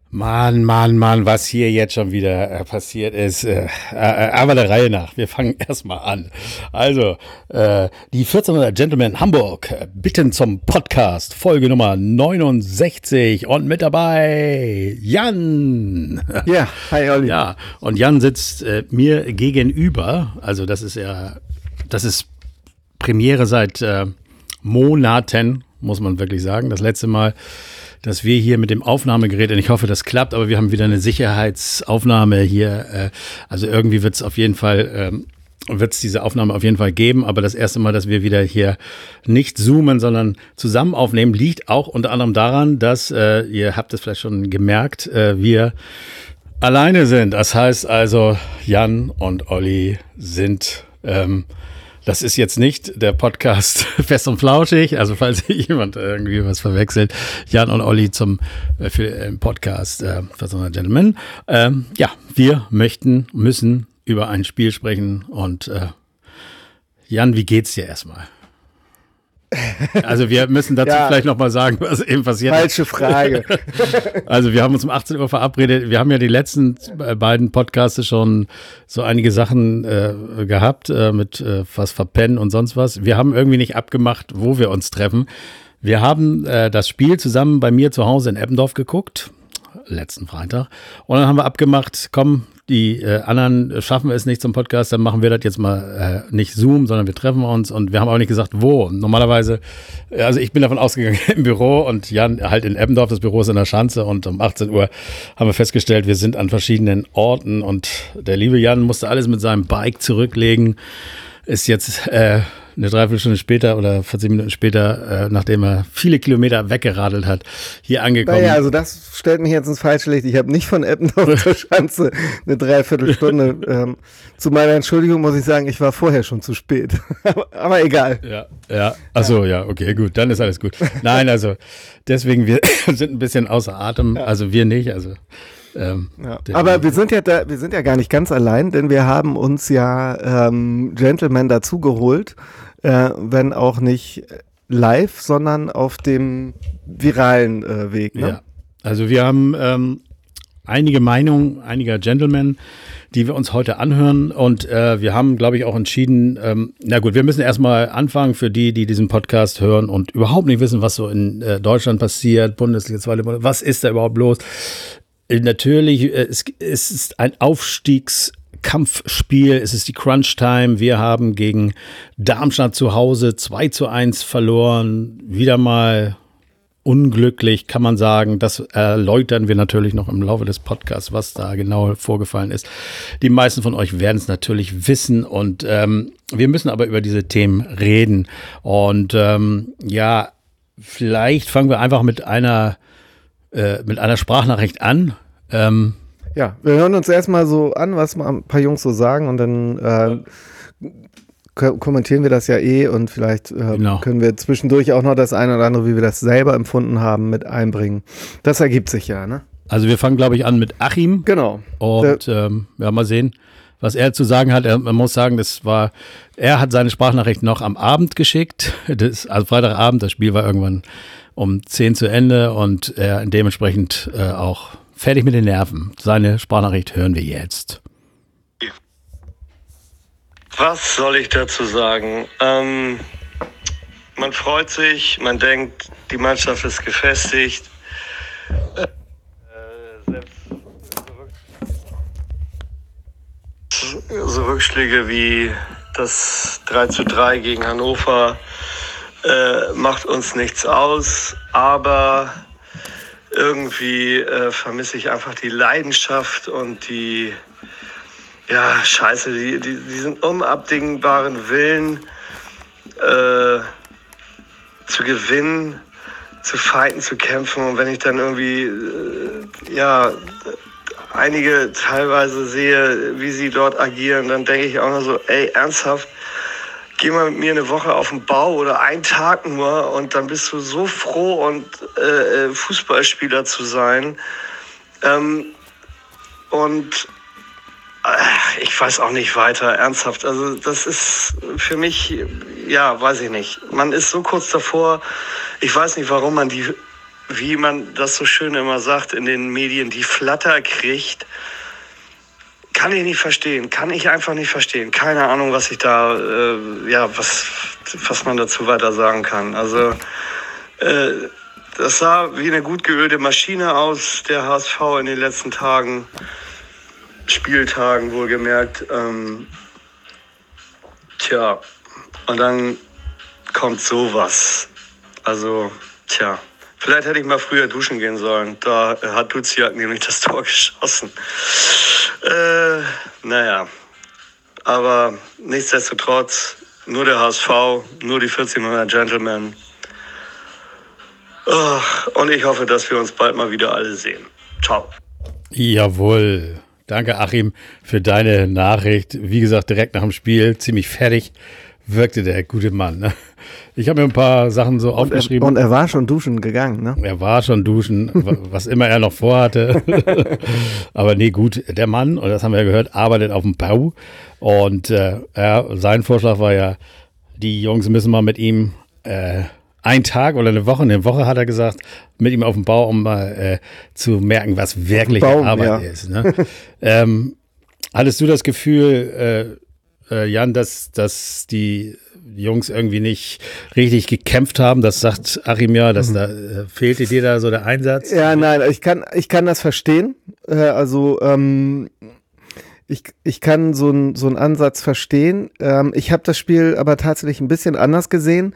Mann, was hier jetzt schon wieder passiert ist. Aber der Reihe nach. Wir fangen erstmal an. Also, die 1400 Gentlemen Hamburg bitten zum Podcast, Folge Nummer 69. Und mit dabei Jan. Ja, hi Olli. Ja, und Jan sitzt mir gegenüber. Also das ist Premiere seit Monaten, muss man wirklich sagen. Das letzte Mal, dass wir hier mit dem Aufnahmegerät, und ich hoffe, das klappt, aber wir haben wieder eine Sicherheitsaufnahme hier. Also irgendwie wird es auf jeden Fall, diese Aufnahme auf jeden Fall geben. Aber das erste Mal, dass wir wieder hier nicht zoomen, sondern zusammen aufnehmen, liegt auch unter anderem daran, dass, ihr habt es vielleicht schon gemerkt, wir alleine sind. Das heißt also, Jan und Olli sind das ist jetzt nicht der Podcast Fest und Flauschig, also falls jemand irgendwie was verwechselt, Jan und Olli für den Podcast Fest und Gentlemen. Ja, wir müssen über ein Spiel sprechen und Jan, wie geht's dir erstmal? Also wir müssen dazu vielleicht nochmal sagen, was eben passiert ist. Falsche Frage. Also wir haben uns um 18 Uhr verabredet. Wir haben ja die letzten beiden Podcasts schon so einige Sachen gehabt mit was verpennen und sonst was. Wir haben irgendwie nicht abgemacht, wo wir uns treffen. Wir haben das Spiel zusammen bei mir zu Hause in Eppendorf geguckt, letzten Freitag. Und dann haben wir abgemacht, komm, die anderen schaffen es nicht zum Podcast, dann machen wir das jetzt mal nicht Zoom, sondern wir treffen uns und wir haben auch nicht gesagt, wo. Normalerweise, also ich bin davon ausgegangen im Büro und Jan halt in Eppendorf, das Büro ist in der Schanze und um 18 Uhr haben wir festgestellt, wir sind an verschiedenen Orten und der liebe Jan musste alles mit seinem Bike zurücklegen, ist jetzt eine Dreiviertelstunde später oder 40 Minuten später, nachdem er viele Kilometer weggeradelt hat, hier angekommen. Naja, also das stellt mich jetzt ins falsche Licht. Ich habe nicht von Eppendorf zur Schanze eine Dreiviertelstunde. Zu meiner Entschuldigung muss ich sagen, ich war vorher schon zu spät. Aber egal. Ja. Achso, ja, okay, gut, dann ist alles gut. Nein, also deswegen, wir sind ein bisschen außer Atem, also wir nicht, also aber wir sind ja gar nicht ganz allein, denn wir haben uns ja Gentlemen dazugeholt, wenn auch nicht live, sondern auf dem viralen Weg. Ne? Ja, also wir haben einige Meinungen einiger Gentlemen, die wir uns heute anhören und wir haben, glaube ich, auch entschieden, na gut, wir müssen erstmal anfangen für die diesen Podcast hören und überhaupt nicht wissen, was so in Deutschland passiert, Bundesliga, zweite Bundesliga, was ist da überhaupt los? Natürlich, es ist ein Aufstiegskampfspiel, es ist die Crunch-Time. Wir haben gegen Darmstadt zu Hause 2:1 verloren. Wieder mal unglücklich, kann man sagen. Das erläutern wir natürlich noch im Laufe des Podcasts, was da genau vorgefallen ist. Die meisten von euch werden es natürlich wissen und wir müssen aber über diese Themen reden. Und ja, vielleicht fangen wir einfach mit einer Sprachnachricht an. Ja, wir hören uns erstmal so an, was mal ein paar Jungs so sagen und dann kommentieren wir das ja und vielleicht können wir zwischendurch auch noch das eine oder andere, wie wir das selber empfunden haben, mit einbringen. Das ergibt sich ja, ne? Also wir fangen, glaube ich, an mit Achim. Genau. Und mal sehen, was er zu sagen hat. Man muss sagen, er hat seine Sprachnachricht noch am Abend geschickt. Also Freitagabend, das Spiel war irgendwann um 10 zu Ende und er dementsprechend auch fertig mit den Nerven. Seine Sprachnachricht hören wir jetzt. Was soll ich dazu sagen? Man freut sich, man denkt, die Mannschaft ist gefestigt. Selbst so Rückschläge wie das 3:3 gegen Hannover macht uns nichts aus, aber irgendwie vermisse ich einfach die Leidenschaft und die diesen unabdingbaren Willen zu gewinnen, zu fighten, zu kämpfen. Und wenn ich dann irgendwie einige teilweise sehe, wie sie dort agieren, dann denke ich auch nur so, ernsthaft, geh mal mit mir eine Woche auf den Bau oder einen Tag nur und dann bist du so froh und Fußballspieler zu sein. Ich weiß auch nicht weiter, ernsthaft. Also das ist für mich, weiß ich nicht. Man ist so kurz davor, ich weiß nicht, warum man die wie man das so schön immer sagt in den Medien, die Flatter kriegt, kann ich nicht verstehen. Kann ich einfach nicht verstehen. Keine Ahnung, was ich da, was man dazu weiter sagen kann. Also, das sah wie eine gut geölte Maschine aus, der HSV in den letzten Tagen, Spieltagen wohlgemerkt. Und dann kommt sowas. Also, vielleicht hätte ich mal früher duschen gehen sollen. Da hat Duziak nämlich das Tor geschossen. Aber nichtsdestotrotz, nur der HSV, nur die 1400 Gentlemen. Und ich hoffe, dass wir uns bald mal wieder alle sehen. Ciao. Jawohl. Danke, Achim, für deine Nachricht. Wie gesagt, direkt nach dem Spiel, ziemlich fertig, wirkte der gute Mann. Ne? Ich habe mir ein paar Sachen so aufgeschrieben. Und er war schon duschen gegangen, ne? Er war schon duschen, was immer er noch vorhatte. Aber nee, gut, der Mann, und das haben wir ja gehört, arbeitet auf dem Bau. Und sein Vorschlag war ja, die Jungs müssen mal mit ihm einen Tag oder eine Woche hat er gesagt, mit ihm auf dem Bau, um mal zu merken, was wirklich Arbeit ist. Ne? Hattest du das Gefühl, Jan, dass die Jungs irgendwie nicht richtig gekämpft haben? Das sagt Achim ja, dass da fehlte dir da so der Einsatz? Ja, nein, ich kann das verstehen. Ich kann so einen Ansatz verstehen. Ich habe das Spiel aber tatsächlich ein bisschen anders gesehen.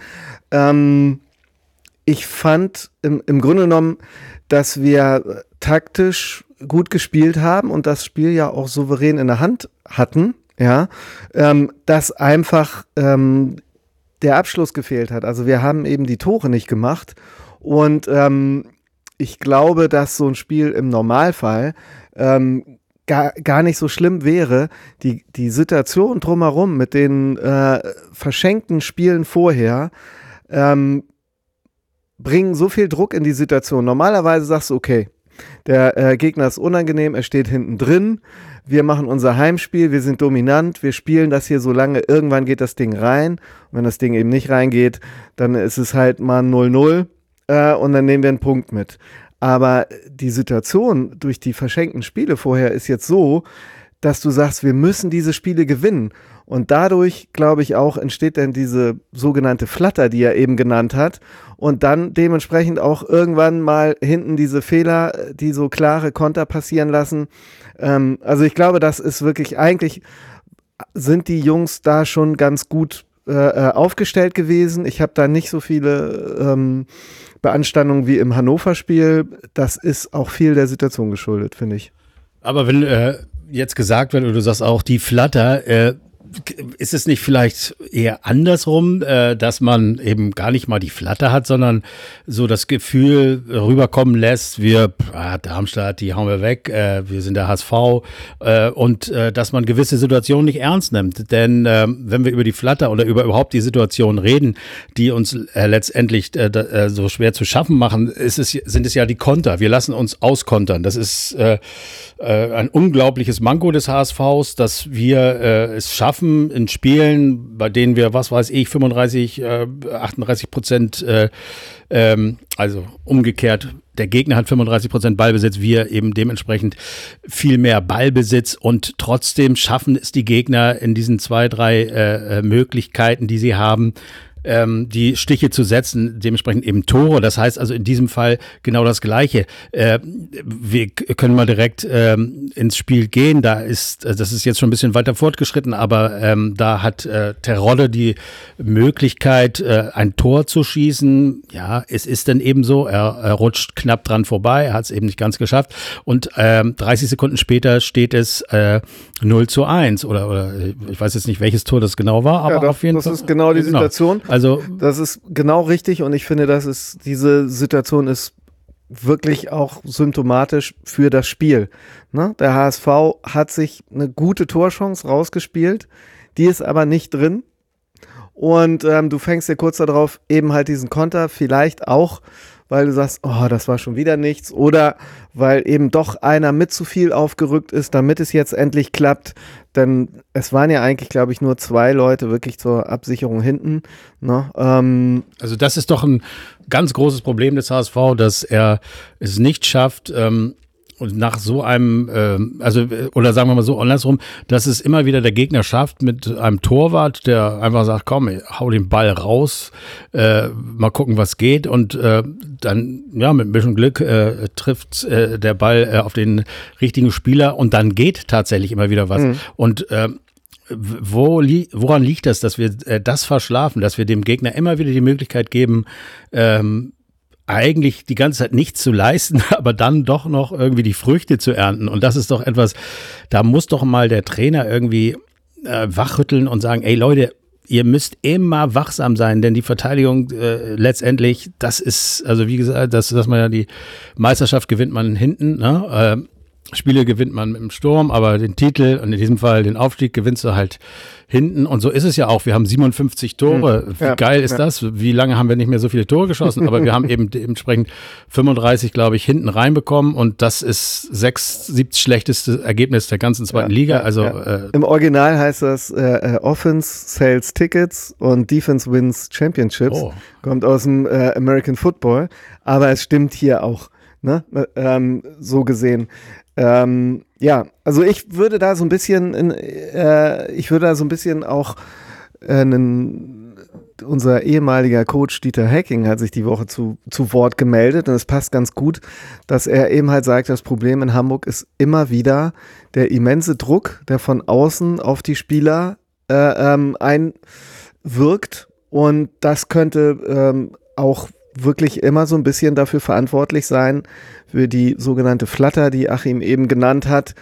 Ich fand im Grunde genommen, dass wir taktisch gut gespielt haben und das Spiel ja auch souverän in der Hand hatten, ja, dass einfach der Abschluss gefehlt hat. Also wir haben eben die Tore nicht gemacht und ich glaube, dass so ein Spiel im Normalfall gar nicht so schlimm wäre. Die Situation drumherum mit den verschenkten Spielen vorher bringen so viel Druck in die Situation. Normalerweise sagst du, okay, der Gegner ist unangenehm, er steht hinten drin, wir machen unser Heimspiel, wir sind dominant, wir spielen das hier so lange, irgendwann geht das Ding rein. Und wenn das Ding eben nicht reingeht, dann ist es halt mal 0-0 und dann nehmen wir einen Punkt mit. Aber die Situation durch die verschenkten Spiele vorher ist jetzt so, dass du sagst, wir müssen diese Spiele gewinnen. Und dadurch, glaube ich, auch entsteht dann diese sogenannte Flatter, die er eben genannt hat. Und dann dementsprechend auch irgendwann mal hinten diese Fehler, die so klare Konter passieren lassen. Also ich glaube, das ist wirklich, eigentlich sind die Jungs da schon ganz gut aufgestellt gewesen. Ich habe da nicht so viele Beanstandungen wie im Hannover-Spiel. Das ist auch viel der Situation geschuldet, finde ich. Aber wenn jetzt gesagt wird, oder du sagst auch, die Flatter, ist es nicht vielleicht eher andersrum, dass man eben gar nicht mal die Flatter hat, sondern so das Gefühl rüberkommen lässt, Darmstadt, die hauen wir weg, wir sind der HSV und dass man gewisse Situationen nicht ernst nimmt. Denn wenn wir über die Flatter oder über überhaupt die Situation reden, die uns letztendlich so schwer zu schaffen machen, sind es ja die Konter. Wir lassen uns auskontern. Das ist ein unglaubliches Manko des HSVs, dass wir es schaffen, in Spielen, bei denen wir, 38%, also umgekehrt, der Gegner hat 35% Ballbesitz, wir eben dementsprechend viel mehr Ballbesitz und trotzdem schaffen es die Gegner in diesen 2, 3 Möglichkeiten, die sie haben, die Stiche zu setzen, dementsprechend eben Tore. Das heißt also in diesem Fall genau das Gleiche. Wir können mal direkt ins Spiel gehen. Das ist jetzt schon ein bisschen weiter fortgeschritten, aber da hat Terodde die Möglichkeit, ein Tor zu schießen. Ja, es ist dann eben so. Er rutscht knapp dran vorbei. Er hat es eben nicht ganz geschafft. Und 30 Sekunden später steht es 0-1 oder ich weiß jetzt nicht, welches Tor das genau war, aber auf jeden Fall. Das ist genau die Situation. Also, das ist genau richtig und ich finde, diese Situation ist wirklich auch symptomatisch für das Spiel. Ne? Der HSV hat sich eine gute Torchance rausgespielt, die ist aber nicht drin und du fängst dir kurz darauf eben halt diesen Konter, vielleicht auch, weil du sagst, oh, das war schon wieder nichts oder weil eben doch einer mit zu viel aufgerückt ist, damit es jetzt endlich klappt. Denn es waren ja eigentlich, glaube ich, nur 2 Leute wirklich zur Absicherung hinten. Ne? Also das ist doch ein ganz großes Problem des HSV, dass er es nicht schafft, und nach so einem, oder sagen wir mal so andersrum, dass es immer wieder der Gegner schafft mit einem Torwart, der einfach sagt, komm, hau den Ball raus, mal gucken, was geht, und dann, ja, mit ein bisschen Glück trifft der Ball auf den richtigen Spieler, und dann geht tatsächlich immer wieder was. Und woran liegt das, dass wir das verschlafen, dass wir dem Gegner immer wieder die Möglichkeit geben, eigentlich die ganze Zeit nichts zu leisten, aber dann doch noch irgendwie die Früchte zu ernten. Und das ist doch etwas, da muss doch mal der Trainer irgendwie wachrütteln und sagen, ey Leute, ihr müsst immer wachsam sein, denn die Verteidigung letztendlich, das ist, also wie gesagt, dass man ja die Meisterschaft gewinnt man hinten, ne? Spiele gewinnt man mit dem Sturm, aber den Titel und in diesem Fall den Aufstieg gewinnst du halt hinten. Und so ist es ja auch. Wir haben 57 Tore. Wie geil ist das? Wie lange haben wir nicht mehr so viele Tore geschossen? Aber wir haben eben dementsprechend 35, glaube ich, hinten reinbekommen. Und das ist 7. schlechteste Ergebnis der ganzen zweiten Liga. Also im Original heißt das Offense sells Tickets und Defense wins Championships. Kommt aus dem American Football. Aber es stimmt hier auch, ne? So gesehen. Ja, also ich würde da so ein bisschen auch unser ehemaliger Coach Dieter Hecking hat sich die Woche zu Wort gemeldet, und es passt ganz gut, dass er eben halt sagt, das Problem in Hamburg ist immer wieder der immense Druck, der von außen auf die Spieler einwirkt, und das könnte auch wirklich immer so ein bisschen dafür verantwortlich sein, für die sogenannte Flatter, die Achim eben genannt hat,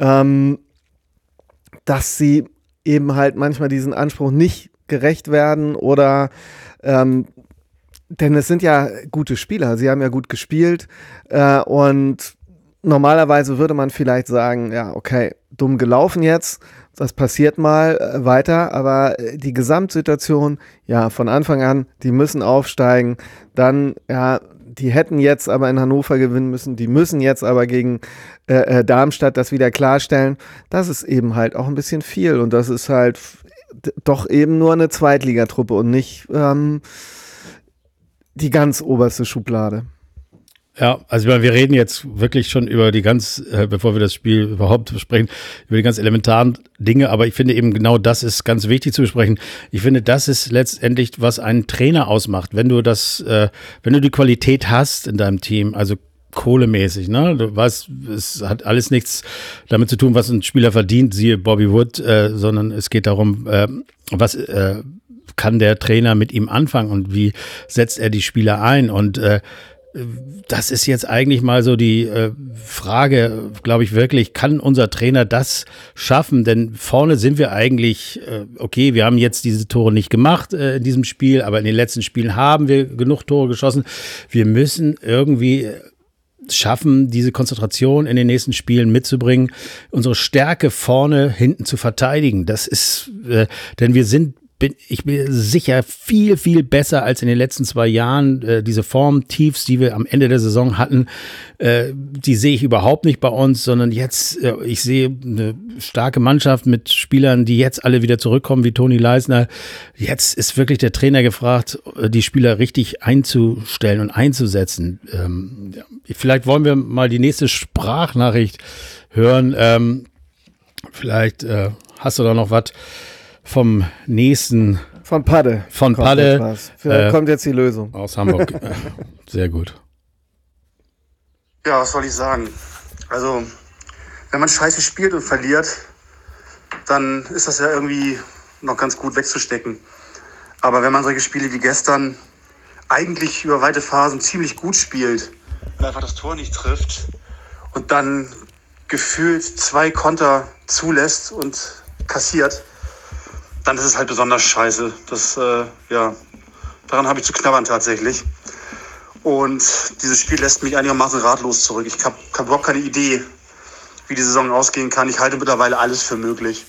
dass sie eben halt manchmal diesen Anspruch nicht gerecht werden oder denn es sind ja gute Spieler, sie haben ja gut gespielt und normalerweise würde man vielleicht sagen, ja okay, dumm gelaufen jetzt, das passiert mal weiter, aber die Gesamtsituation, ja, von Anfang an, die müssen aufsteigen, dann, ja, die hätten jetzt aber in Hannover gewinnen müssen, die müssen jetzt aber gegen Darmstadt das wieder klarstellen, das ist eben halt auch ein bisschen viel, und das ist halt doch eben nur eine Zweitligatruppe und nicht die ganz oberste Schublade. Ja, also wir reden jetzt wirklich schon über die bevor wir das Spiel überhaupt besprechen, über die ganz elementaren Dinge, aber ich finde eben genau das ist ganz wichtig zu besprechen. Ich finde, das ist letztendlich, was einen Trainer ausmacht, wenn du die Qualität hast in deinem Team, also kohlemäßig, ne? Du weißt, es hat alles nichts damit zu tun, was ein Spieler verdient, siehe Bobby Wood, sondern es geht darum, was kann der Trainer mit ihm anfangen und wie setzt er die Spieler ein, und das ist jetzt eigentlich mal so die Frage, glaube ich wirklich, kann unser Trainer das schaffen? Denn vorne sind wir eigentlich, okay, wir haben jetzt diese Tore nicht gemacht in diesem Spiel, aber in den letzten Spielen haben wir genug Tore geschossen. Wir müssen irgendwie schaffen, diese Konzentration in den nächsten Spielen mitzubringen, unsere Stärke vorne, hinten zu verteidigen. Das ist, denn ich bin sicher viel, viel besser als in den letzten 2 Jahren. Diese Formtiefs, die wir am Ende der Saison hatten, die sehe ich überhaupt nicht bei uns, sondern jetzt, ich sehe eine starke Mannschaft mit Spielern, die jetzt alle wieder zurückkommen, wie Toni Leisner. Jetzt ist wirklich der Trainer gefragt, die Spieler richtig einzustellen und einzusetzen. Vielleicht wollen wir mal die nächste Sprachnachricht hören. Vielleicht hast du da noch was vom nächsten. Von Padde. Von Padde. Kommt jetzt die Lösung. Aus Hamburg. Sehr gut. Ja, was soll ich sagen? Also, wenn man scheiße spielt und verliert, dann ist das ja irgendwie noch ganz gut wegzustecken. Aber wenn man solche Spiele wie gestern eigentlich über weite Phasen ziemlich gut spielt und einfach das Tor nicht trifft und dann gefühlt 2 Konter zulässt und kassiert, dann ist es halt besonders scheiße. Daran habe ich zu knabbern tatsächlich. Und dieses Spiel lässt mich einigermaßen ratlos zurück. Ich habe überhaupt keine Idee, wie die Saison ausgehen kann. Ich halte mittlerweile alles für möglich.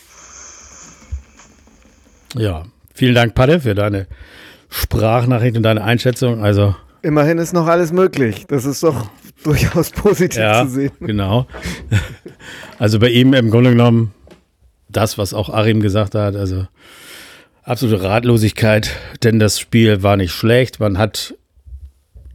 Ja, vielen Dank, Padde, für deine Sprachnachricht und deine Einschätzung. Also immerhin ist noch alles möglich. Das ist doch durchaus positiv zu sehen. Genau. Also bei ihm im Grunde genommen das, was auch Achim gesagt hat, also absolute Ratlosigkeit, denn das Spiel war nicht schlecht. Man hat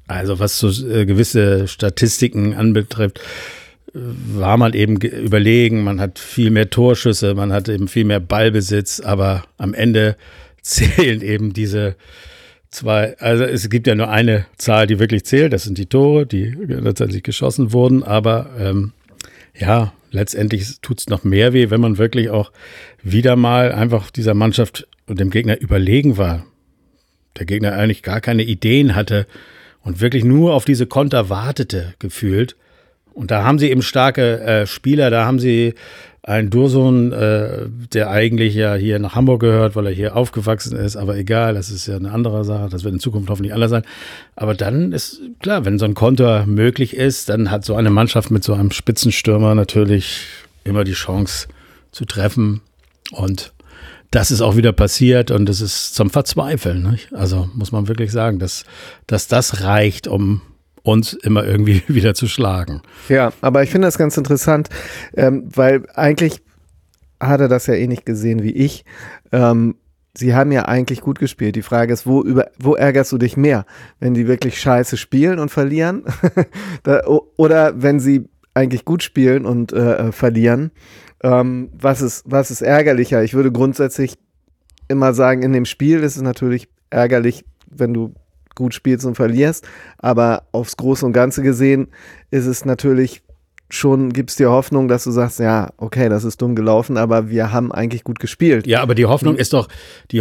Also was so gewisse Statistiken anbetrifft, war man eben überlegen, man hat viel mehr Torschüsse, man hat eben viel mehr Ballbesitz, aber am Ende zählen eben diese zwei, also es gibt ja nur eine Zahl, die wirklich zählt, das sind die Tore, die letztendlich geschossen wurden, aber ja, letztendlich tut es noch mehr weh, wenn man wirklich auch wieder mal einfach dieser Mannschaft und dem Gegner überlegen war. Der Gegner eigentlich gar keine Ideen hatte und wirklich nur auf diese Konter wartete, gefühlt. Und da haben sie eben starke Spieler, da haben sie einen Dursun, der eigentlich ja hier nach Hamburg gehört, weil er hier aufgewachsen ist, aber egal, das ist ja eine andere Sache, das wird in Zukunft hoffentlich anders sein. Aber dann ist klar, wenn so ein Konter möglich ist, dann hat so eine Mannschaft mit so einem Spitzenstürmer natürlich immer die Chance zu treffen und das ist auch wieder passiert und es ist zum Verzweifeln, nicht? Also muss man wirklich sagen, dass das reicht, um uns immer irgendwie wieder zu schlagen. Ja, aber ich finde das ganz interessant, weil eigentlich hat er das ja eh nicht gesehen wie ich. Sie haben ja eigentlich gut gespielt. Die Frage ist, wo ärgerst du dich mehr? Wenn die wirklich scheiße spielen und verlieren? Oder wenn sie eigentlich gut spielen und verlieren? Was ist ärgerlicher? Ich würde grundsätzlich immer sagen, in dem Spiel ist es natürlich ärgerlich, wenn du gut spielst und verlierst, aber aufs Große und Ganze gesehen ist es natürlich schon, gibt es dir Hoffnung, dass du sagst, ja, okay, das ist dumm gelaufen, aber wir haben eigentlich gut gespielt. Ja, aber die Hoffnung ist doch,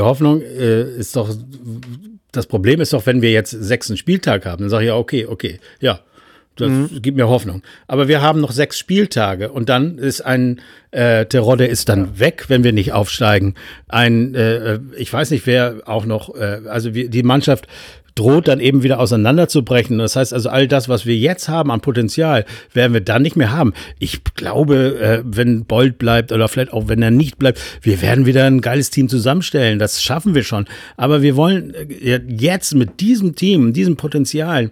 das Problem ist doch, wenn wir jetzt 6. Spieltag haben, dann sage ich ja, okay, ja, das gibt mir Hoffnung. Aber wir haben noch 6 Spieltage und dann ist Terodde ist dann weg, wenn wir nicht aufsteigen. Ich weiß nicht, wer auch noch, die Mannschaft droht dann eben wieder auseinanderzubrechen. Das heißt also, all das, was wir jetzt haben an Potenzial, werden wir dann nicht mehr haben. Ich glaube, wenn Bold bleibt oder vielleicht auch, wenn er nicht bleibt, wir werden wieder ein geiles Team zusammenstellen. Das schaffen wir schon. Aber wir wollen jetzt mit diesem Team, diesem Potenzial,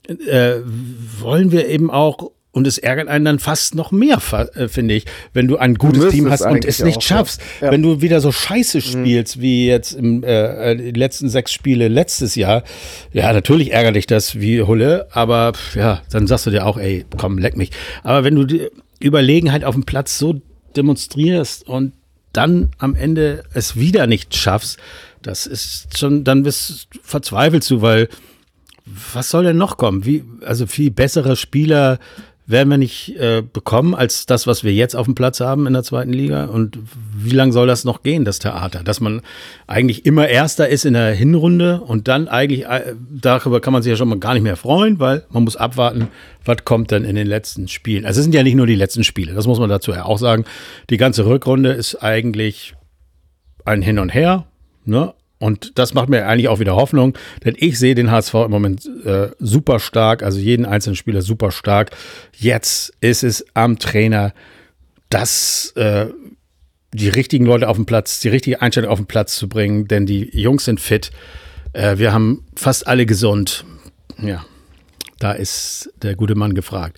wollen wir eben auch, und es ärgert einen dann fast noch mehr, finde ich, wenn du ein gutes Team hast und es nicht schaffst. Ja. Wenn du wieder so scheiße spielst, wie jetzt im die letzten 6 Spiele letztes Jahr, ja, natürlich ärgert dich das wie Hulle, aber ja, dann sagst du dir auch, ey, komm, leck mich. Aber wenn du die Überlegenheit auf dem Platz so demonstrierst und dann am Ende es wieder nicht schaffst, das ist schon, dann verzweifelst du, weil was soll denn noch kommen? Viel bessere Spieler werden wir nicht bekommen als das, was wir jetzt auf dem Platz haben in der 2. Liga. Und wie lange soll das noch gehen, das Theater? Dass man eigentlich immer Erster ist in der Hinrunde und dann eigentlich, darüber kann man sich ja schon mal gar nicht mehr freuen, weil man muss abwarten, was kommt dann in den letzten Spielen. Also es sind ja nicht nur die letzten Spiele, das muss man dazu ja auch sagen. Die ganze Rückrunde ist eigentlich ein Hin und Her, ne? Und das macht mir eigentlich auch wieder Hoffnung, denn ich sehe den HSV im Moment super stark, also jeden einzelnen Spieler super stark. Jetzt ist es am Trainer, dass die richtigen Leute auf den Platz, die richtige Einstellung auf den Platz zu bringen, denn die Jungs sind fit. Wir haben fast alle gesund. Ja, da ist der gute Mann gefragt.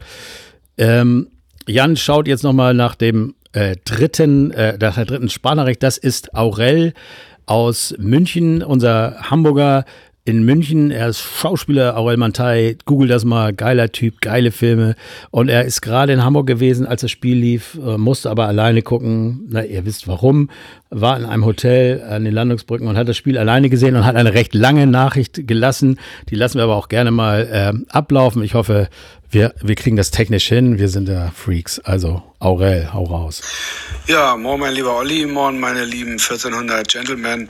Jan schaut jetzt nochmal nach der dritten Sprachnachricht. Das ist Aurel aus München, unser Hamburger in München. Er ist Schauspieler, Aurel Mantei. Google das mal, geiler Typ, geile Filme. Und er ist gerade in Hamburg gewesen, als das Spiel lief, musste aber alleine gucken. Na, ihr wisst warum. War in einem Hotel an den Landungsbrücken und hat das Spiel alleine gesehen und hat eine recht lange Nachricht gelassen. Die lassen wir aber auch gerne mal ablaufen. Ich hoffe, wir kriegen das technisch hin. Wir sind da Freaks. Also Aurel, hau raus. Ja, moin mein lieber Olli, moin meine lieben 1400 Gentlemen.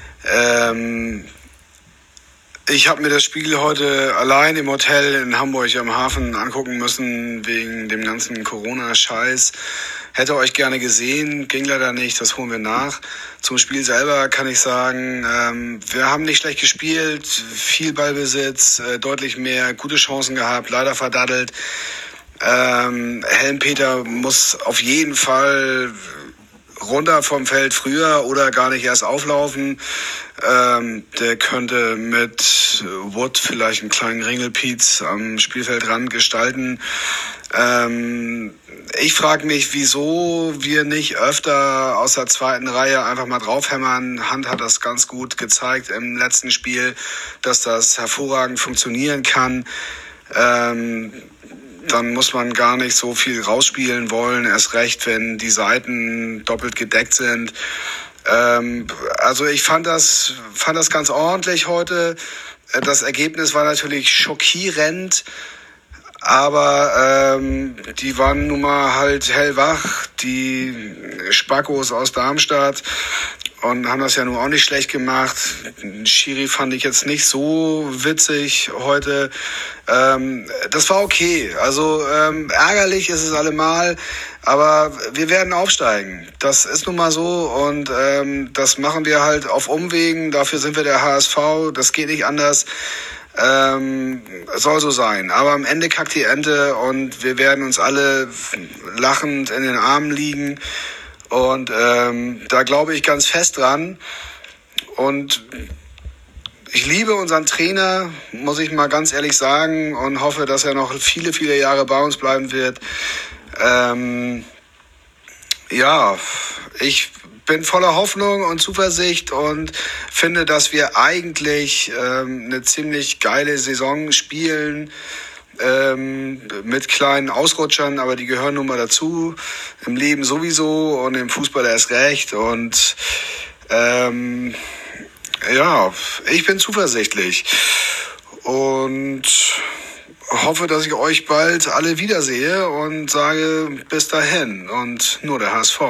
Ich habe mir das Spiel heute allein im Hotel in Hamburg am Hafen angucken müssen, wegen dem ganzen Corona-Scheiß. Hätte euch gerne gesehen, ging leider nicht, das holen wir nach. Zum Spiel selber kann ich sagen, wir haben nicht schlecht gespielt, viel Ballbesitz, deutlich mehr, gute Chancen gehabt, leider verdaddelt. Helmpeter muss auf jeden Fall runter vom Feld früher oder gar nicht erst auflaufen. Der könnte mit Wood vielleicht einen kleinen Ringelpiez am Spielfeldrand gestalten. Ich frage mich, wieso wir nicht öfter aus der zweiten Reihe einfach mal draufhämmern. Hand hat das ganz gut gezeigt im letzten Spiel, dass das hervorragend funktionieren kann. Dann muss man gar nicht so viel rausspielen wollen, erst recht, wenn die Seiten doppelt gedeckt sind. Also ich fand das ganz ordentlich heute. Das Ergebnis war natürlich schockierend, aber die waren nun mal halt hellwach, die Spackos aus Darmstadt, und haben das ja nun auch nicht schlecht gemacht. Schiri fand ich jetzt nicht so witzig heute. Das war okay. Also ärgerlich ist es allemal, aber wir werden aufsteigen. Das ist nun mal so, und das machen wir halt auf Umwegen. Dafür sind wir der HSV. Das geht nicht anders. Soll so sein. Aber am Ende kackt die Ente, und wir werden uns alle lachend in den Armen liegen. Und da glaube ich ganz fest dran. Und ich liebe unseren Trainer, muss ich mal ganz ehrlich sagen, und hoffe, dass er noch viele, viele Jahre bei uns bleiben wird. Ja, ich bin voller Hoffnung und Zuversicht und finde, dass wir eigentlich eine ziemlich geile Saison spielen. Mit kleinen Ausrutschern, aber die gehören nun mal dazu, im Leben sowieso und im Fußball erst recht, und ja, ich bin zuversichtlich und hoffe, dass ich euch bald alle wiedersehe und sage bis dahin und nur der HSV.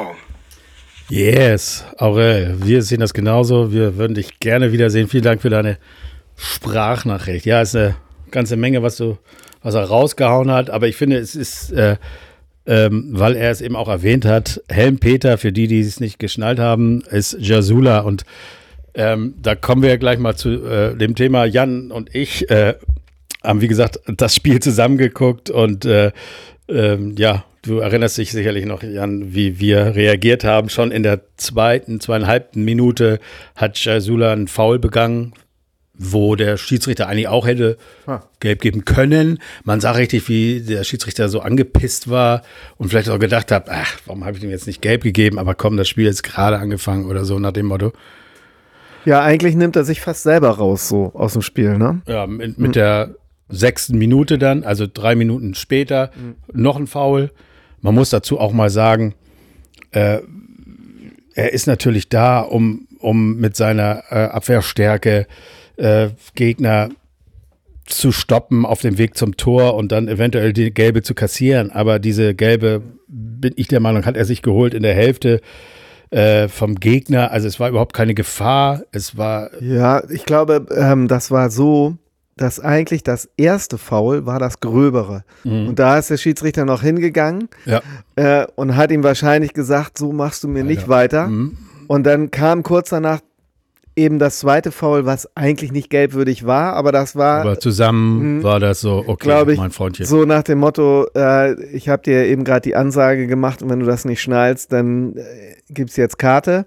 Yes, Aurel, wir sehen das genauso, wir würden dich gerne wiedersehen. Vielen Dank für deine Sprachnachricht. Ja, ist eine ganze Menge, was er rausgehauen hat, aber ich finde, es ist, weil er es eben auch erwähnt hat, Helmpeter, für die es nicht geschnallt haben, ist Jasula, und da kommen wir ja gleich mal zu dem Thema. Jan und ich haben, wie gesagt, das Spiel zusammengeguckt, und ja, du erinnerst dich sicherlich noch, Jan, wie wir reagiert haben. Schon in der zweieinhalbten Minute hat Jasula einen Foul begangen, wo der Schiedsrichter eigentlich auch hätte gelb geben können. Man sah richtig, wie der Schiedsrichter so angepisst war und vielleicht auch gedacht hat, ach, warum habe ich dem jetzt nicht gelb gegeben? Aber komm, das Spiel ist gerade angefangen oder so, nach dem Motto. Ja, eigentlich nimmt er sich fast selber raus, so aus dem Spiel, ne? Ja, mit der 6. Minute dann, also 3 Minuten später, noch ein Foul. Man muss dazu auch mal sagen, er ist natürlich da, um mit seiner Abwehrstärke Gegner zu stoppen auf dem Weg zum Tor und dann eventuell die gelbe zu kassieren. Aber diese gelbe, bin ich der Meinung, hat er sich geholt in der Hälfte vom Gegner. Also es war überhaupt keine Gefahr. Es war... Ja, ich glaube, das war so, dass eigentlich das erste Foul war das gröbere. Und da ist der Schiedsrichter noch hingegangen und hat ihm wahrscheinlich gesagt, so machst du mir nicht weiter. Und dann kam kurz danach eben das zweite Foul, was eigentlich nicht gelbwürdig war, aber das war... Aber zusammen war das so, okay, mein Freundchen. So nach dem Motto, ich habe dir eben gerade die Ansage gemacht, und wenn du das nicht schnallst, dann gibt's jetzt Karte.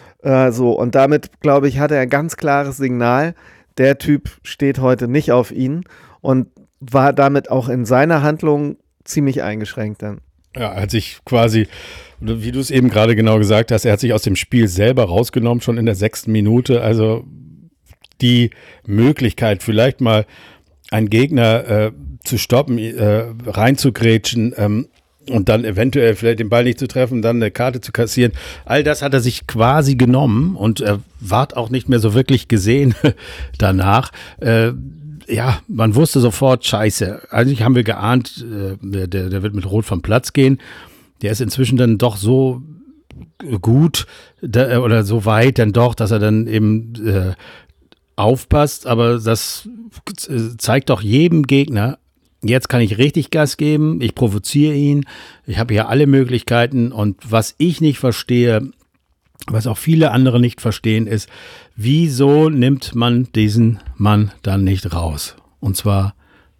Und damit, glaube ich, hatte er ein ganz klares Signal, der Typ steht heute nicht auf ihn, und war damit auch in seiner Handlung ziemlich eingeschränkt dann. Ja, er hat sich quasi, wie du es eben gerade genau gesagt hast, er hat sich aus dem Spiel selber rausgenommen, schon in der 6. Minute. Also die Möglichkeit, vielleicht mal einen Gegner zu stoppen, reinzugrätschen und dann eventuell vielleicht den Ball nicht zu treffen, dann eine Karte zu kassieren. All das hat er sich quasi genommen, und er ward auch nicht mehr so wirklich gesehen danach. Ja, man wusste sofort, scheiße. Eigentlich haben wir geahnt, der wird mit Rot vom Platz gehen. Der ist inzwischen dann doch so gut oder so weit dann doch, dass er dann eben aufpasst. Aber das zeigt doch jedem Gegner, jetzt kann ich richtig Gas geben, ich provoziere ihn, ich habe hier alle Möglichkeiten. Und was ich nicht verstehe, was auch viele andere nicht verstehen, ist, wieso nimmt man diesen Mann dann nicht raus? Und zwar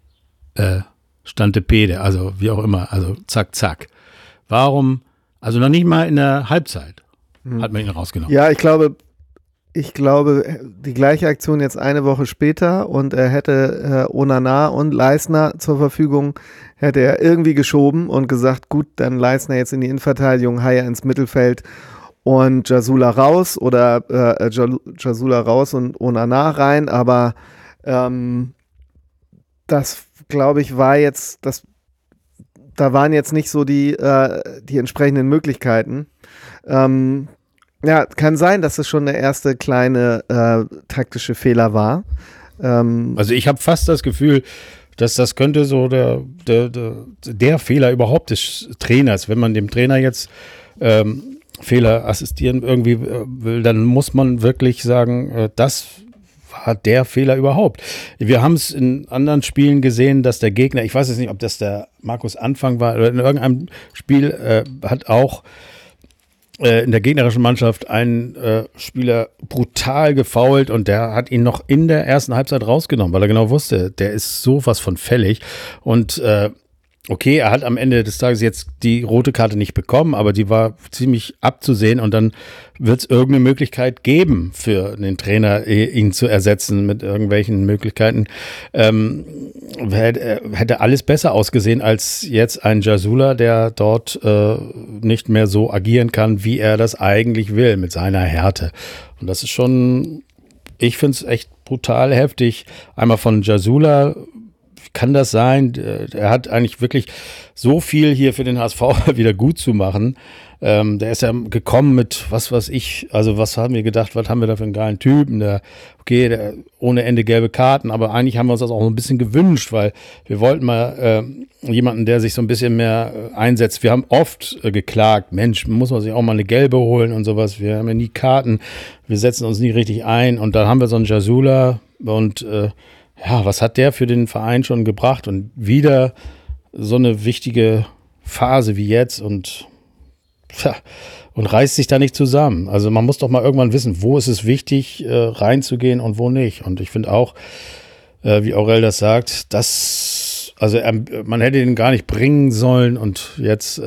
Stante Pede, also wie auch immer, also zack, zack. Warum, also noch nicht mal in der Halbzeit hat man ihn rausgenommen. Ja, ich glaube, Ich glaube, die gleiche Aktion jetzt eine Woche später und er hätte Onana und Leisner zur Verfügung, hätte er irgendwie geschoben und gesagt, gut, dann Leisner jetzt in die Innenverteidigung, Haier ins Mittelfeld und Jasula raus oder Jasula raus und Onana rein, aber das, glaube ich, war jetzt, da waren jetzt nicht so die entsprechenden Möglichkeiten. Ja, kann sein, dass es schon der erste kleine taktische Fehler war. Also ich habe fast das Gefühl, dass das könnte so der Fehler überhaupt des Trainers, wenn man dem Trainer jetzt Fehler assistieren irgendwie will, dann muss man wirklich sagen, das war der Fehler überhaupt. Wir haben es in anderen Spielen gesehen, dass der Gegner, ich weiß jetzt nicht, ob das der Markus Anfang war, oder in irgendeinem Spiel hat auch in der gegnerischen Mannschaft einen Spieler brutal gefoult und der hat ihn noch in der ersten Halbzeit rausgenommen, weil er genau wusste, der ist sowas von fällig und okay, er hat am Ende des Tages jetzt die rote Karte nicht bekommen, aber die war ziemlich abzusehen und dann wird es irgendeine Möglichkeit geben für den Trainer, ihn zu ersetzen mit irgendwelchen Möglichkeiten. Hätte alles besser ausgesehen als jetzt ein Jasula, der dort nicht mehr so agieren kann, wie er das eigentlich will, mit seiner Härte. Und das ist schon, ich finde es echt brutal heftig. Einmal von Jasula. Kann das sein? Er hat eigentlich wirklich so viel hier für den HSV wieder gut zu machen. Der ist ja gekommen mit, was weiß ich, also was haben wir gedacht, was haben wir da für einen geilen Typen, der ohne Ende gelbe Karten, aber eigentlich haben wir uns das auch ein bisschen gewünscht, weil wir wollten mal jemanden, der sich so ein bisschen mehr einsetzt. Wir haben oft geklagt, Mensch, muss man sich auch mal eine gelbe holen und sowas, wir haben ja nie Karten, wir setzen uns nie richtig ein und dann haben wir so einen Jasula und ja, was hat der für den Verein schon gebracht und wieder so eine wichtige Phase wie jetzt und reißt sich da nicht zusammen. Also man muss doch mal irgendwann wissen, wo ist es wichtig, reinzugehen und wo nicht. Und ich finde auch, wie Aurel das sagt, man hätte ihn gar nicht bringen sollen und jetzt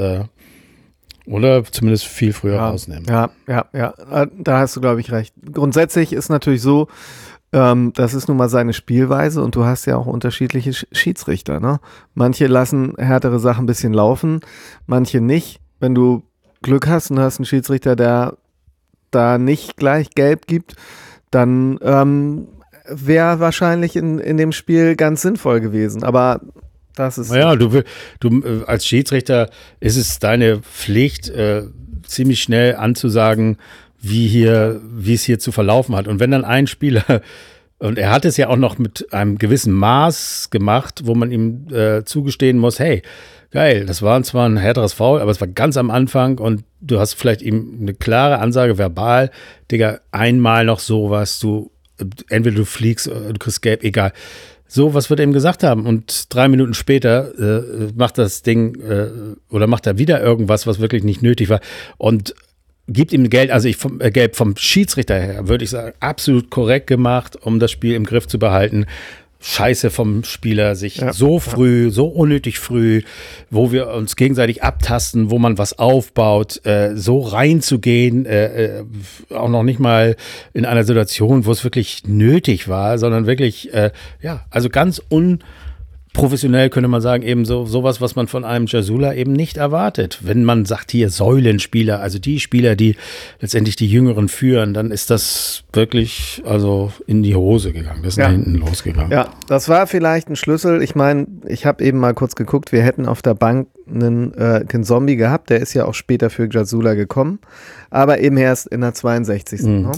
oder zumindest viel früher rausnehmen. Ja. Da hast du, glaube ich, recht. Grundsätzlich ist natürlich so, das ist nun mal seine Spielweise und du hast ja auch unterschiedliche Schiedsrichter, ne? Manche lassen härtere Sachen ein bisschen laufen, manche nicht. Wenn du Glück hast und hast einen Schiedsrichter, der da nicht gleich gelb gibt, dann wäre wahrscheinlich in dem Spiel ganz sinnvoll gewesen. Aber das ist... Naja, du als Schiedsrichter ist es deine Pflicht, ziemlich schnell anzusagen, wie es hier zu verlaufen hat. Und wenn dann ein Spieler, und er hat es ja auch noch mit einem gewissen Maß gemacht, wo man ihm zugestehen muss, hey, geil, das war zwar ein härteres Foul, aber es war ganz am Anfang und du hast vielleicht ihm eine klare Ansage verbal, Digga, einmal noch sowas, entweder du fliegst oder du kriegst gelb, egal. So, was wird er ihm gesagt haben? Und 3 Minuten später macht das Ding oder macht er wieder irgendwas, was wirklich nicht nötig war und gibt ihm Geld, also Gelb vom Schiedsrichter her, würde ich sagen, absolut korrekt gemacht, um das Spiel im Griff zu behalten. Scheiße vom Spieler, sich so früh, so unnötig früh, wo wir uns gegenseitig abtasten, wo man was aufbaut, so reinzugehen, auch noch nicht mal in einer Situation, wo es wirklich nötig war, sondern wirklich, also ganz professionell könnte man sagen, eben sowas, was man von einem Jasula eben nicht erwartet. Wenn man sagt, hier Säulenspieler, also die Spieler, die letztendlich die Jüngeren führen, dann ist das wirklich also in die Hose gegangen. Das ist nach hinten losgegangen. Ja, das war vielleicht ein Schlüssel. Ich meine, ich habe eben mal kurz geguckt, wir hätten auf der Bank einen Zombie gehabt, der ist ja auch später für Jasula gekommen, aber eben erst in der 62. Ne?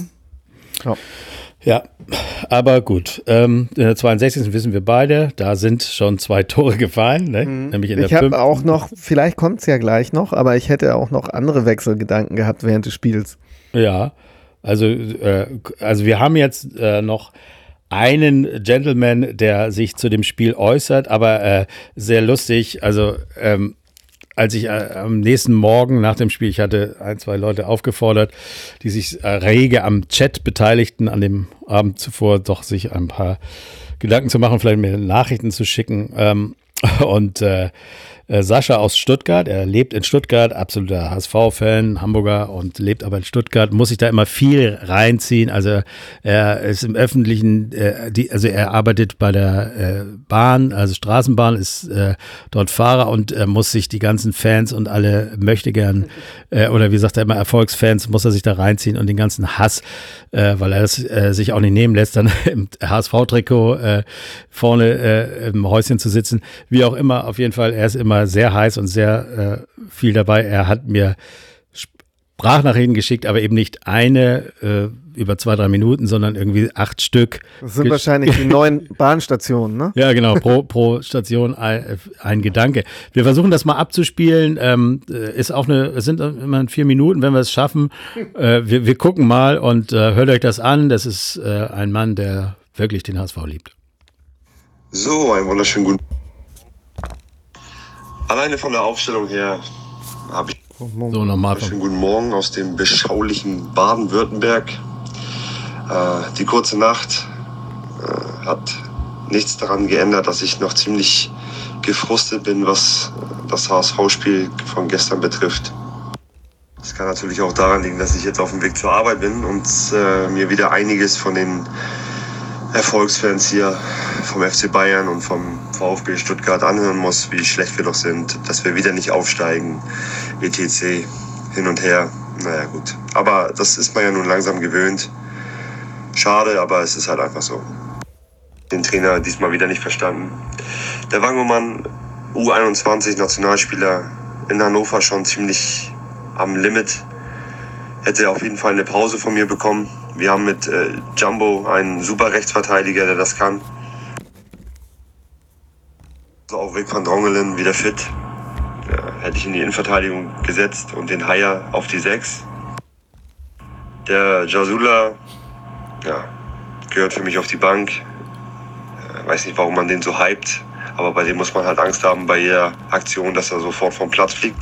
Ja, aber gut. In der 62. wissen wir beide, da sind schon 2 Tore gefallen, ne? Nämlich in der 5. Ich habe auch noch, vielleicht kommt es ja gleich noch, aber ich hätte auch noch andere Wechselgedanken gehabt während des Spiels. Ja, also wir haben jetzt noch einen Gentleman, der sich zu dem Spiel äußert, aber sehr lustig, also als ich am nächsten Morgen nach dem Spiel, ich hatte 1, 2 Leute aufgefordert, die sich rege am Chat beteiligten, an dem Abend zuvor doch sich ein paar Gedanken zu machen, vielleicht mir Nachrichten zu schicken. Und Sascha aus Stuttgart, er lebt in Stuttgart, absoluter HSV-Fan, Hamburger und lebt aber in Stuttgart, muss sich da immer viel reinziehen. Also er ist im Öffentlichen, er arbeitet bei der Bahn, also Straßenbahn, ist dort Fahrer und muss sich die ganzen Fans und alle möchte gern, oder wie sagt er immer, Erfolgsfans, muss er sich da reinziehen und den ganzen Hass, weil er das sich auch nicht nehmen lässt, dann im HSV-Trikot vorne im Häuschen zu sitzen. Wie auch immer, auf jeden Fall, er ist immer sehr heiß und sehr viel dabei. Er hat mir Sprachnachrichten geschickt, aber eben nicht eine über 2-3 Minuten, sondern irgendwie 8 Stück. Das sind wahrscheinlich die 9 Bahnstationen, ne? Ja, genau, pro Station ein Gedanke. Wir versuchen das mal abzuspielen. Es sind immer 4 Minuten, wenn wir es schaffen. Wir gucken mal und hört euch das an. Das ist ein Mann, der wirklich den HSV liebt. So, einen wunderschönen guten. Alleine von der Aufstellung her habe ich so nochmal. Schönen guten Morgen aus dem beschaulichen Baden-Württemberg. Die kurze Nacht hat nichts daran geändert, dass ich noch ziemlich gefrustet bin, was das HSV-Spiel von gestern betrifft. Das kann natürlich auch daran liegen, dass ich jetzt auf dem Weg zur Arbeit bin und mir wieder einiges von den Erfolgsfans hier vom FC Bayern und vom VfB Stuttgart anhören muss, wie schlecht wir doch sind, dass wir wieder nicht aufsteigen, etc. hin und her. Naja gut, aber das ist man ja nun langsam gewöhnt. Schade, aber es ist halt einfach so. Den Trainer diesmal wieder nicht verstanden. Der Wangomann, U21 Nationalspieler in Hannover, schon ziemlich am Limit. Hätte auf jeden Fall eine Pause von mir bekommen. Wir haben mit Jumbo einen super Rechtsverteidiger, der das kann. Also auch Rick van Drongelen wieder fit. Ja, hätte ich in die Innenverteidigung gesetzt und den Haier auf die 6. Der Jasula, ja, gehört für mich auf die Bank. Weiß nicht, warum man den so hypt, aber bei dem muss man halt Angst haben bei jeder Aktion, dass er sofort vom Platz fliegt.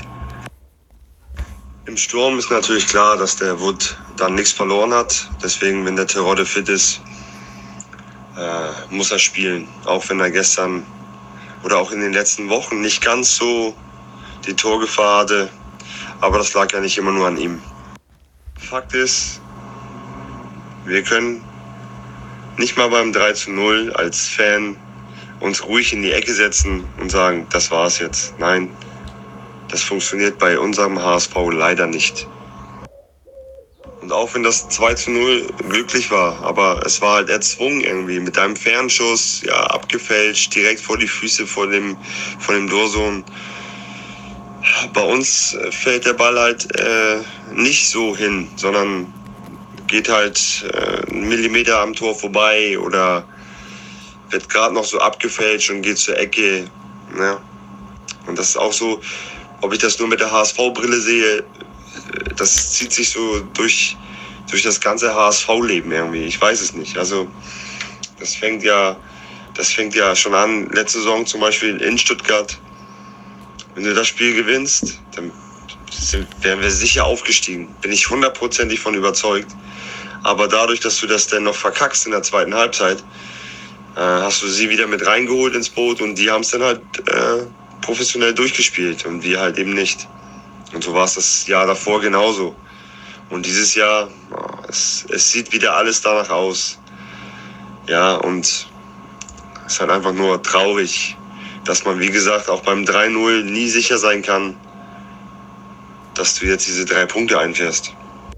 Im Sturm ist natürlich klar, dass der Wood dann nichts verloren hat. Deswegen, wenn der Terodde fit ist, muss er spielen. Auch wenn er gestern oder auch in den letzten Wochen nicht ganz so die Torgefahr hatte. Aber das lag ja nicht immer nur an ihm. Fakt ist, wir können nicht mal beim 3:0 als Fan uns ruhig in die Ecke setzen und sagen, das war's jetzt. Nein. Das funktioniert bei unserem HSV leider nicht. Und auch wenn das 2:0 glücklich war, aber es war halt erzwungen irgendwie mit einem Fernschuss, ja, abgefälscht, direkt vor die Füße von dem Dursun. Bei uns fällt der Ball halt nicht so hin, sondern geht halt einen Millimeter am Tor vorbei oder wird gerade noch so abgefälscht und geht zur Ecke. Ja. Und das ist auch so. Ob ich das nur mit der HSV-Brille sehe, das zieht sich so durch das ganze HSV-Leben irgendwie. Ich weiß es nicht. Also das fängt ja schon an. Letzte Saison zum Beispiel in Stuttgart. Wenn du das Spiel gewinnst, dann wären wir sicher aufgestiegen. Bin ich 100%ig von überzeugt. Aber dadurch, dass du das dann noch verkackst in der zweiten Halbzeit, hast du sie wieder mit reingeholt ins Boot und die haben es dann halt professionell durchgespielt und wir halt eben nicht. Und so war es das Jahr davor genauso. Und dieses Jahr, es sieht wieder alles danach aus. Ja, und es ist halt einfach nur traurig, dass man, wie gesagt, auch beim 3:0 nie sicher sein kann, dass du jetzt diese 3 Punkte einfährst.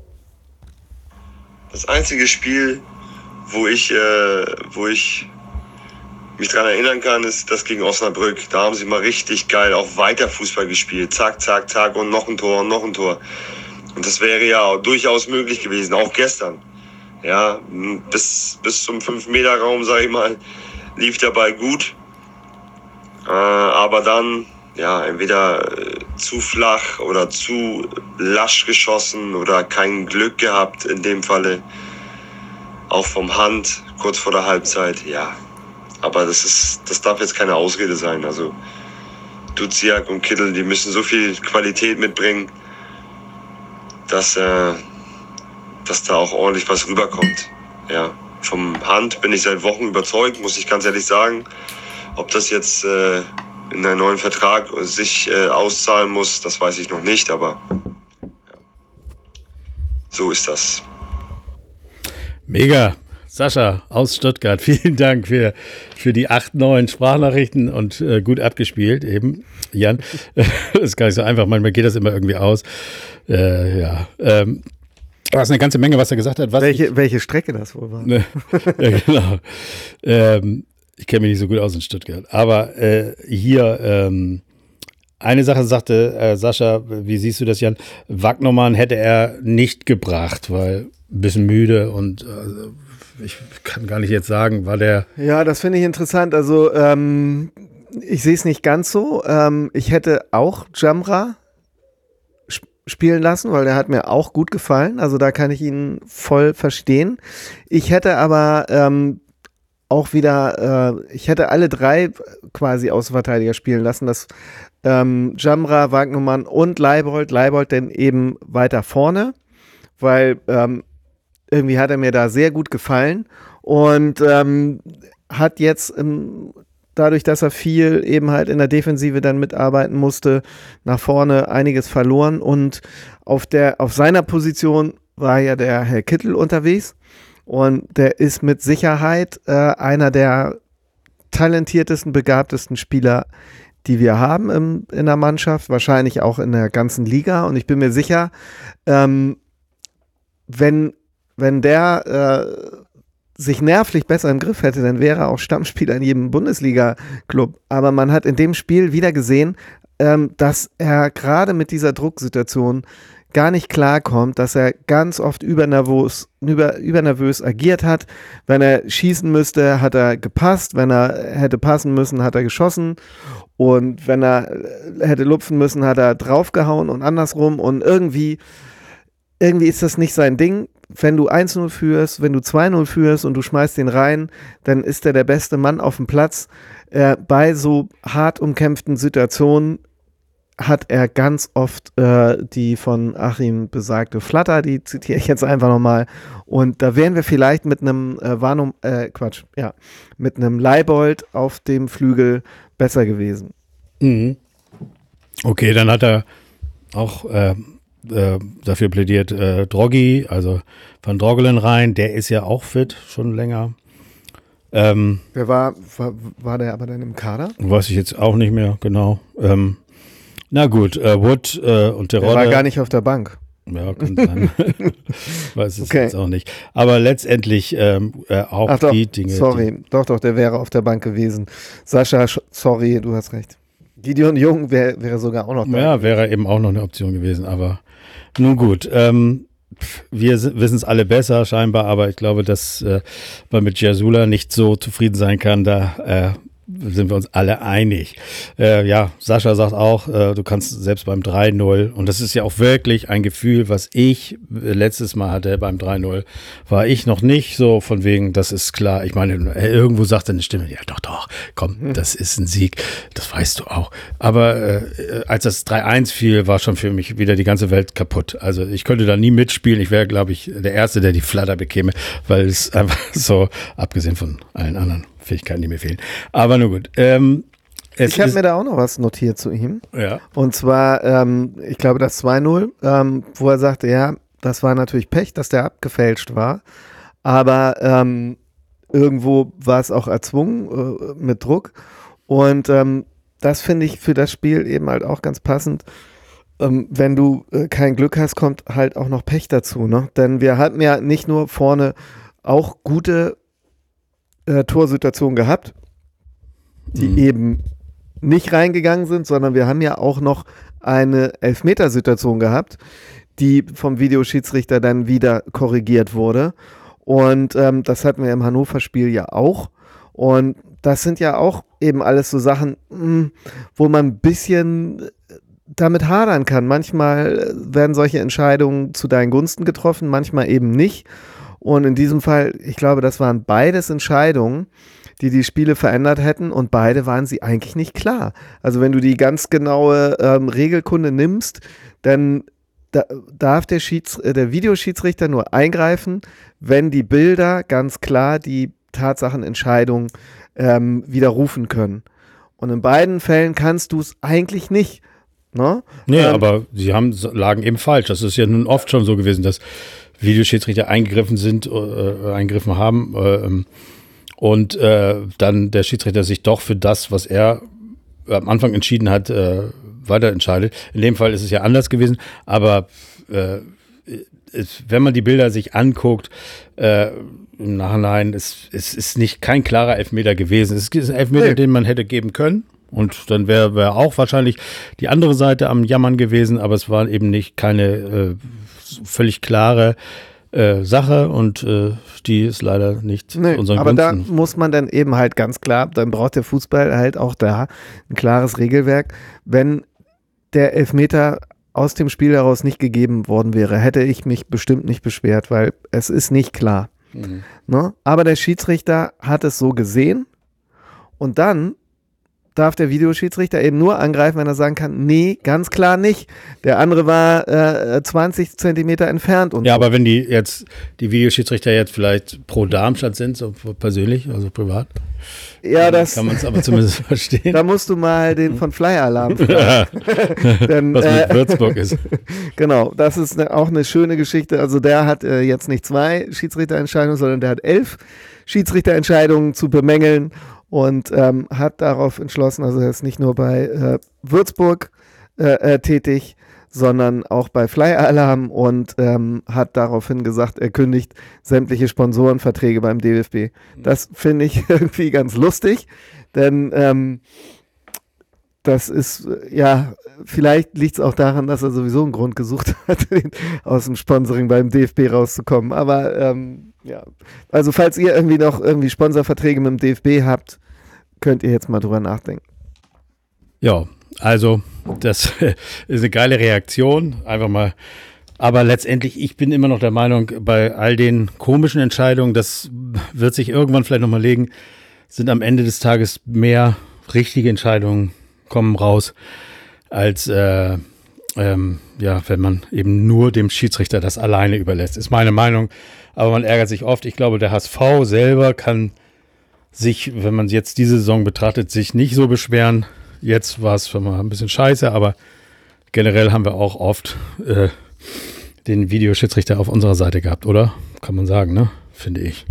Das einzige Spiel, wo ich mich daran erinnern kann, ist das gegen Osnabrück. Da haben sie mal richtig geil auch weiter Fußball gespielt. Zack, zack, zack und noch ein Tor und noch ein Tor. Und das wäre ja auch durchaus möglich gewesen, auch gestern. Ja, bis zum 5-Meter-Raum, sag ich mal, lief der Ball gut. Aber dann, ja, entweder zu flach oder zu lasch geschossen oder kein Glück gehabt in dem Falle. Auch vom Hand, kurz vor der Halbzeit, ja. Aber das darf jetzt keine Ausrede sein. Also Duziak und Kittel, die müssen so viel Qualität mitbringen, dass da auch ordentlich was rüberkommt. Ja, vom Hand bin ich seit Wochen überzeugt, muss ich ganz ehrlich sagen. Ob das jetzt in einem neuen Vertrag sich auszahlen muss, das weiß ich noch nicht, aber ja, so ist das. Mega. Sascha aus Stuttgart, vielen Dank für die 8 neuen Sprachnachrichten und gut abgespielt eben, Jan. Das ist gar nicht so einfach, manchmal geht das immer irgendwie aus. Ja, da ist eine ganze Menge, was er gesagt hat. Welche Strecke das wohl war. Ne, ja, genau. Ich kenne mich nicht so gut aus in Stuttgart, aber hier eine Sache sagte Sascha, wie siehst du das, Jan? Wagnermann hätte er nicht gebracht, weil ein bisschen müde und ich kann gar nicht jetzt sagen, war der... Ja, das finde ich interessant. Also ich sehe es nicht ganz so. Ich hätte auch Jamra spielen lassen, weil der hat mir auch gut gefallen. Also da kann ich ihn voll verstehen. Ich hätte aber auch wieder, ich hätte alle 3 quasi Außenverteidiger spielen lassen. Das Jamra, Wagnermann und Leibold denn eben weiter vorne, weil irgendwie hat er mir da sehr gut gefallen und hat jetzt dadurch, dass er viel eben halt in der Defensive dann mitarbeiten musste, nach vorne einiges verloren und auf seiner Position war ja der Herr Kittel unterwegs und der ist mit Sicherheit einer der talentiertesten, begabtesten Spieler, die wir haben in der Mannschaft, wahrscheinlich auch in der ganzen Liga und ich bin mir sicher, wenn der sich nervlich besser im Griff hätte, dann wäre er auch Stammspieler in jedem Bundesliga-Club. Aber man hat in dem Spiel wieder gesehen, dass er gerade mit dieser Drucksituation gar nicht klarkommt, dass er ganz oft übernervös agiert hat. Wenn er schießen müsste, hat er gepasst. Wenn er hätte passen müssen, hat er geschossen. Und wenn er hätte lupfen müssen, hat er draufgehauen und andersrum. Und irgendwie ist das nicht sein Ding. Wenn du 1-0 führst, wenn du 2-0 führst und du schmeißt den rein, dann ist er der beste Mann auf dem Platz. Bei so hart umkämpften Situationen hat er ganz oft die von Achim besagte Flatter, die zitiere ich jetzt einfach nochmal. Und da wären wir vielleicht mit einem mit einem Leibold auf dem Flügel besser gewesen. Mhm. Okay, dann hat er auch dafür plädiert Droggi, also Van Drogelen rein, der ist ja auch fit, schon länger. Wer war der aber dann im Kader? Weiß ich jetzt auch nicht mehr, genau. Na gut, Wood und der war gar nicht auf der Bank. Ja, kann sein. Weiß es jetzt auch nicht. Aber letztendlich auch die Dinge. Sorry, doch, der wäre auf der Bank gewesen. Sascha, sorry, du hast recht. Gideon Jung wäre sogar auch noch da. Ja, wäre eben auch noch eine Option gewesen, aber nun gut. Wir wissen es alle besser scheinbar, aber ich glaube, dass man mit Jasula nicht so zufrieden sein kann, da sind wir uns alle einig. Ja, Sascha sagt auch, du kannst selbst beim 3-0, und das ist ja auch wirklich ein Gefühl, was ich letztes Mal hatte beim 3-0, war ich noch nicht so von wegen, das ist klar. Ich meine, irgendwo sagt eine Stimme, ja doch, komm, das ist ein Sieg, das weißt du auch. Aber als das 3-1 fiel, war schon für mich wieder die ganze Welt kaputt. Also ich könnte da nie mitspielen. Ich wäre, glaube ich, der Erste, der die Flatter bekäme, weil es einfach so, abgesehen von allen anderen Fähigkeiten, die mir fehlen. Aber nur gut. Ich habe mir da auch noch was notiert zu ihm. Ja. Und zwar, ich glaube, das 2-0, wo er sagte, ja, das war natürlich Pech, dass der abgefälscht war. Aber irgendwo war es auch erzwungen mit Druck. Und das finde ich für das Spiel eben halt auch ganz passend. Wenn du kein Glück hast, kommt halt auch noch Pech dazu. Ne? Denn wir hatten ja nicht nur vorne auch gute Torsituationen gehabt, die eben nicht reingegangen sind, sondern wir haben ja auch noch eine Elfmetersituation gehabt, die vom Videoschiedsrichter dann wieder korrigiert wurde. Und das hatten wir im Hannover-Spiel ja auch. Und das sind ja auch eben alles so Sachen, wo man ein bisschen damit hadern kann. Manchmal werden solche Entscheidungen zu deinen Gunsten getroffen, manchmal eben nicht. Und in diesem Fall, ich glaube, das waren beides Entscheidungen, die die Spiele verändert hätten, und beide waren sie eigentlich nicht klar. Also wenn du die ganz genaue Regelkunde nimmst, dann darf der Videoschiedsrichter nur eingreifen, wenn die Bilder ganz klar die Tatsachenentscheidung widerrufen können. Und in beiden Fällen kannst du es eigentlich nicht. Ne? Nee, aber sie lagen eben falsch. Das ist ja nun oft schon so gewesen, dass Videoschiedsrichter eingegriffen haben und dann der Schiedsrichter sich doch für das, was er am Anfang entschieden hat, weiterentscheidet. In dem Fall ist es ja anders gewesen, aber wenn man die Bilder sich anguckt, im Nachhinein, es ist kein klarer Elfmeter gewesen. Es ist ein Elfmeter, den man hätte geben können. Und dann wäre auch wahrscheinlich die andere Seite am Jammern gewesen, aber es war eben keine völlig klare Sache und die ist leider nicht unseren aber Gunsten. Da muss man dann eben halt ganz klar, dann braucht der Fußball halt auch da ein klares Regelwerk. Wenn der Elfmeter aus dem Spiel heraus nicht gegeben worden wäre, hätte ich mich bestimmt nicht beschwert, weil es ist nicht klar. Ne? Aber der Schiedsrichter hat es so gesehen und dann darf der Videoschiedsrichter eben nur angreifen, wenn er sagen kann, nee, ganz klar nicht. Der andere war 20 Zentimeter entfernt. Und ja, so. Aber wenn die Videoschiedsrichter jetzt vielleicht pro Darmstadt sind, so persönlich, also privat, ja, das kann man es aber zumindest verstehen. Da musst du mal den von Flyer Alarm fragen. Denn, was mit Würzburg ist. Genau, das ist auch eine schöne Geschichte. Also der hat jetzt nicht 2 Schiedsrichterentscheidungen, sondern der hat 11 Schiedsrichterentscheidungen zu bemängeln. Und hat darauf entschlossen, also er ist nicht nur bei Würzburg tätig, sondern auch bei Flyer Alarm und hat daraufhin gesagt, er kündigt sämtliche Sponsorenverträge beim DFB. Das finde ich irgendwie ganz lustig, denn das ist, ja, vielleicht liegt es auch daran, dass er sowieso einen Grund gesucht hat, aus dem Sponsoring beim DFB rauszukommen. Aber ja, also falls ihr irgendwie Sponsorverträge mit dem DFB habt, könnt ihr jetzt mal drüber nachdenken. Ja, also das ist eine geile Reaktion, einfach mal. Aber letztendlich, ich bin immer noch der Meinung, bei all den komischen Entscheidungen, das wird sich irgendwann vielleicht nochmal legen, sind am Ende des Tages mehr richtige Entscheidungen kommen raus, als ja, wenn man eben nur dem Schiedsrichter das alleine überlässt. Ist meine Meinung, aber man ärgert sich oft. Ich glaube, der HSV selber kann sich, wenn man jetzt diese Saison betrachtet, sich nicht so beschweren. Jetzt war es schon mal ein bisschen scheiße, aber generell haben wir auch oft den Videoschiedsrichter auf unserer Seite gehabt, oder? Kann man sagen, ne? Finde ich.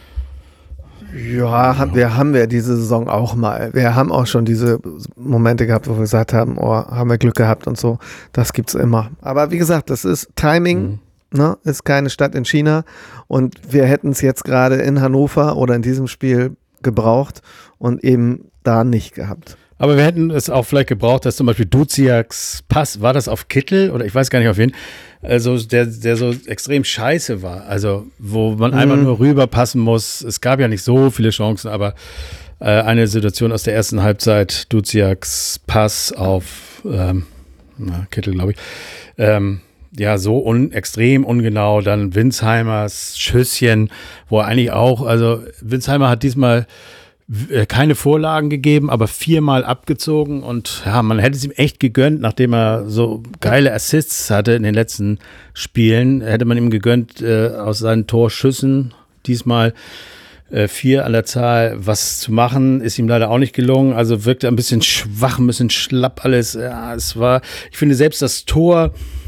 Ja, haben wir diese Saison auch mal. Wir haben auch schon diese Momente gehabt, wo wir gesagt haben, oh, haben wir Glück gehabt und so. Das gibt's immer. Aber wie gesagt, das ist Timing. Ne? Ist keine Stadt in China. Und wir hätten es jetzt gerade in Hannover oder in diesem Spiel gebraucht und eben da nicht gehabt. Aber wir hätten es auch vielleicht gebraucht, dass zum Beispiel Duziaks Pass, war das auf Kittel oder ich weiß gar nicht auf wen, also der so extrem scheiße war, also wo man einmal nur rüberpassen muss. Es gab ja nicht so viele Chancen, aber eine Situation aus der ersten Halbzeit, Duziaks Pass auf Kittel, glaube ich, ja, so extrem ungenau, dann Winsheimers Schüsschen, wo er eigentlich auch, also Winsheimer hat diesmal keine Vorlagen gegeben, aber 4-mal abgezogen und ja, man hätte es ihm echt gegönnt, nachdem er so geile Assists hatte in den letzten Spielen, hätte man ihm gegönnt, aus seinen Torschüssen diesmal 4 an der Zahl was zu machen, ist ihm leider auch nicht gelungen, also wirkte ein bisschen schwach, ein bisschen schlapp alles, ja, ich finde selbst das Tor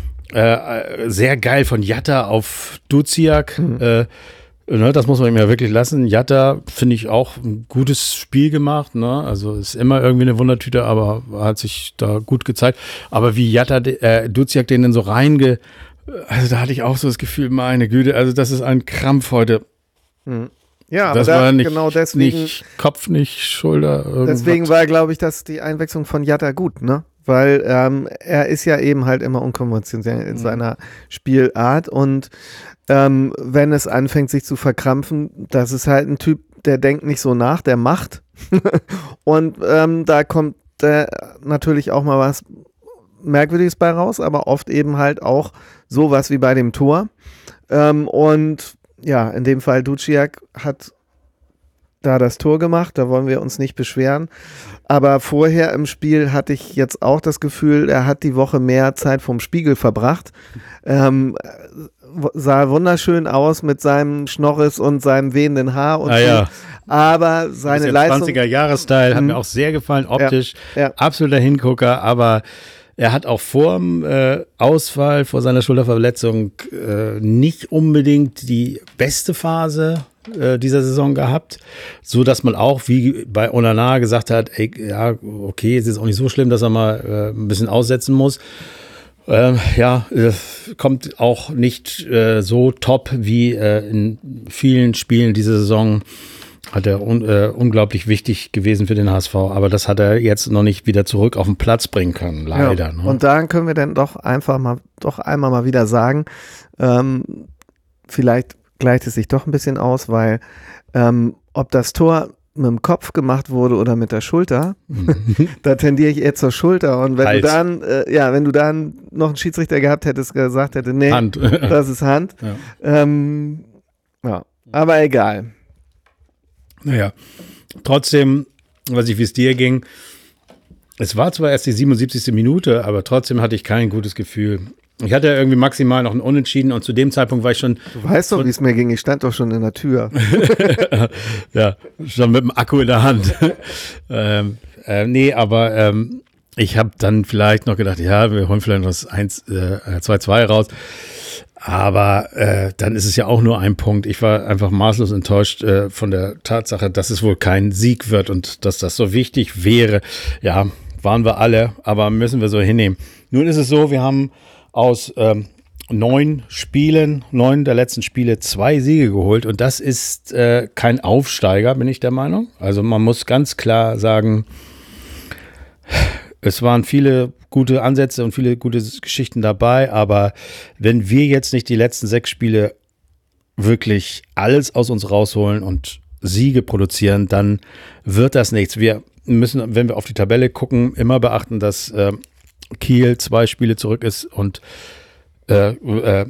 sehr geil von Jatta auf Duziak, ne, das muss man ihm ja wirklich lassen. Jatta finde ich auch ein gutes Spiel gemacht, ne? Also ist immer irgendwie eine Wundertüte, aber hat sich da gut gezeigt. Aber wie Jatta Duziak den dann so also da hatte ich auch so das Gefühl, meine Güte, also das ist ein Krampf heute. Ja, das aber war nicht, genau deswegen, nicht Kopf, nicht Schulter. Irgendwas. Deswegen war, glaube ich, dass die Einwechslung von Jatta gut, ne? Weil er ist ja eben halt immer unkonventionell in seiner Spielart und wenn es anfängt, sich zu verkrampfen, das ist halt ein Typ, der denkt nicht so nach, der macht. Und da kommt natürlich auch mal was Merkwürdiges bei raus, aber oft eben halt auch sowas wie bei dem Tor. Und ja, in dem Fall Duziak hat da das Tor gemacht, da wollen wir uns nicht beschweren. Aber vorher im Spiel hatte ich jetzt auch das Gefühl, er hat die Woche mehr Zeit vorm Spiegel verbracht. Sah wunderschön aus mit seinem Schnorris und seinem wehenden Haar und so. Ja. aber seine Leistung... 20er-Jahre-Style hat mir auch sehr gefallen, optisch, absoluter Hingucker, aber er hat auch vor dem Ausfall, vor seiner Schulterverletzung nicht unbedingt die beste Phase dieser Saison gehabt, so dass man auch wie bei Onana gesagt hat, ey, ja, okay, es ist auch nicht so schlimm, dass er mal ein bisschen aussetzen muss. Kommt auch nicht so top wie in vielen Spielen diese Saison. Hat er unglaublich wichtig gewesen für den HSV, aber das hat er jetzt noch nicht wieder zurück auf den Platz bringen können, leider. Ja, ne? Und dann können wir dann doch einmal mal wieder sagen, vielleicht gleicht es sich doch ein bisschen aus, weil ob das Tor mit dem Kopf gemacht wurde oder mit der Schulter, da tendiere ich eher zur Schulter. Und wenn du dann noch einen Schiedsrichter gehabt hättest, gesagt hätte, nee, Hand. Das ist Hand. Ja. Aber egal. Naja, trotzdem, weiß ich, wie es dir ging. Es war zwar erst die 77. Minute, aber trotzdem hatte ich kein gutes Gefühl. Ich hatte irgendwie maximal noch ein Unentschieden und zu dem Zeitpunkt war ich schon... Du weißt doch, wie es mir ging. Ich stand doch schon in der Tür. Ja, schon mit dem Akku in der Hand. Ich habe dann vielleicht noch gedacht, ja, wir holen vielleicht noch das 2-2 raus. Aber dann ist es ja auch nur ein Punkt. Ich war einfach maßlos enttäuscht von der Tatsache, dass es wohl kein Sieg wird und dass das so wichtig wäre. Ja, waren wir alle, aber müssen wir so hinnehmen. Nun ist es so, wir haben aus 9 der letzten Spiele 2 Siege geholt und das ist kein Aufsteiger, bin ich der Meinung. Also man muss ganz klar sagen, es waren viele gute Ansätze und viele gute Geschichten dabei, aber wenn wir jetzt nicht die letzten 6 Spiele wirklich alles aus uns rausholen und Siege produzieren, dann wird das nichts. Wir müssen, wenn wir auf die Tabelle gucken, immer beachten, dass Kiel 2 Spiele zurück ist und Greuther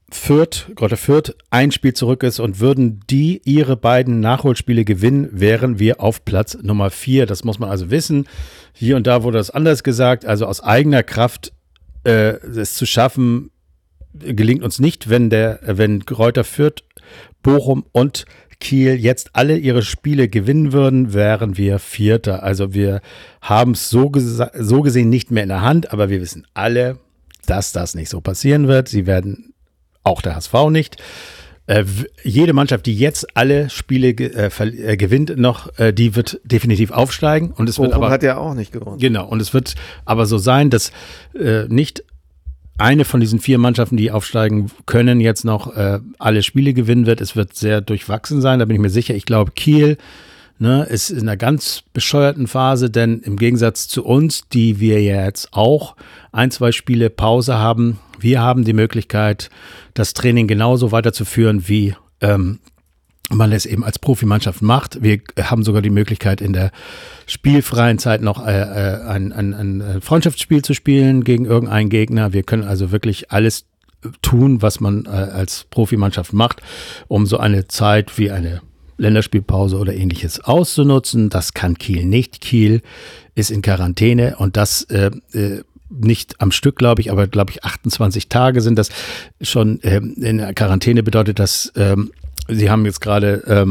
Fürth 1 Spiel zurück ist und würden die ihre beiden Nachholspiele gewinnen, wären wir auf Platz Nummer 4. Das muss man also wissen. Hier und da wurde das anders gesagt. Also aus eigener Kraft es zu schaffen, gelingt uns nicht, wenn Greuther Fürth, Bochum und Kiel jetzt alle ihre Spiele gewinnen würden, wären wir Vierter. Also wir haben es so gesehen nicht mehr in der Hand, aber wir wissen alle, dass das nicht so passieren wird. Sie werden auch der HSV nicht. Jede Mannschaft, die jetzt alle Spiele gewinnt noch, die wird definitiv aufsteigen. Und es wird aber hat ja auch nicht gewonnen. Genau. Und es wird aber so sein, dass nicht eine von diesen 4 Mannschaften, die aufsteigen können, jetzt noch alle Spiele gewinnen wird. Es wird sehr durchwachsen sein, da bin ich mir sicher. Ich glaube, Kiel ist in einer ganz bescheuerten Phase, denn im Gegensatz zu uns, die wir jetzt auch 1-2 Spiele Pause haben, wir haben die Möglichkeit, das Training genauso weiterzuführen, wie man es eben als Profimannschaft macht. Wir haben sogar die Möglichkeit, in der spielfreien Zeit noch ein Freundschaftsspiel zu spielen gegen irgendeinen Gegner. Wir können also wirklich alles tun, was man als Profimannschaft macht, um so eine Zeit wie eine Länderspielpause oder ähnliches auszunutzen. Das kann Kiel nicht. Kiel ist in Quarantäne und das nicht am Stück, glaube ich, aber glaube ich 28 Tage sind das schon in der Quarantäne, bedeutet das, sie haben jetzt gerade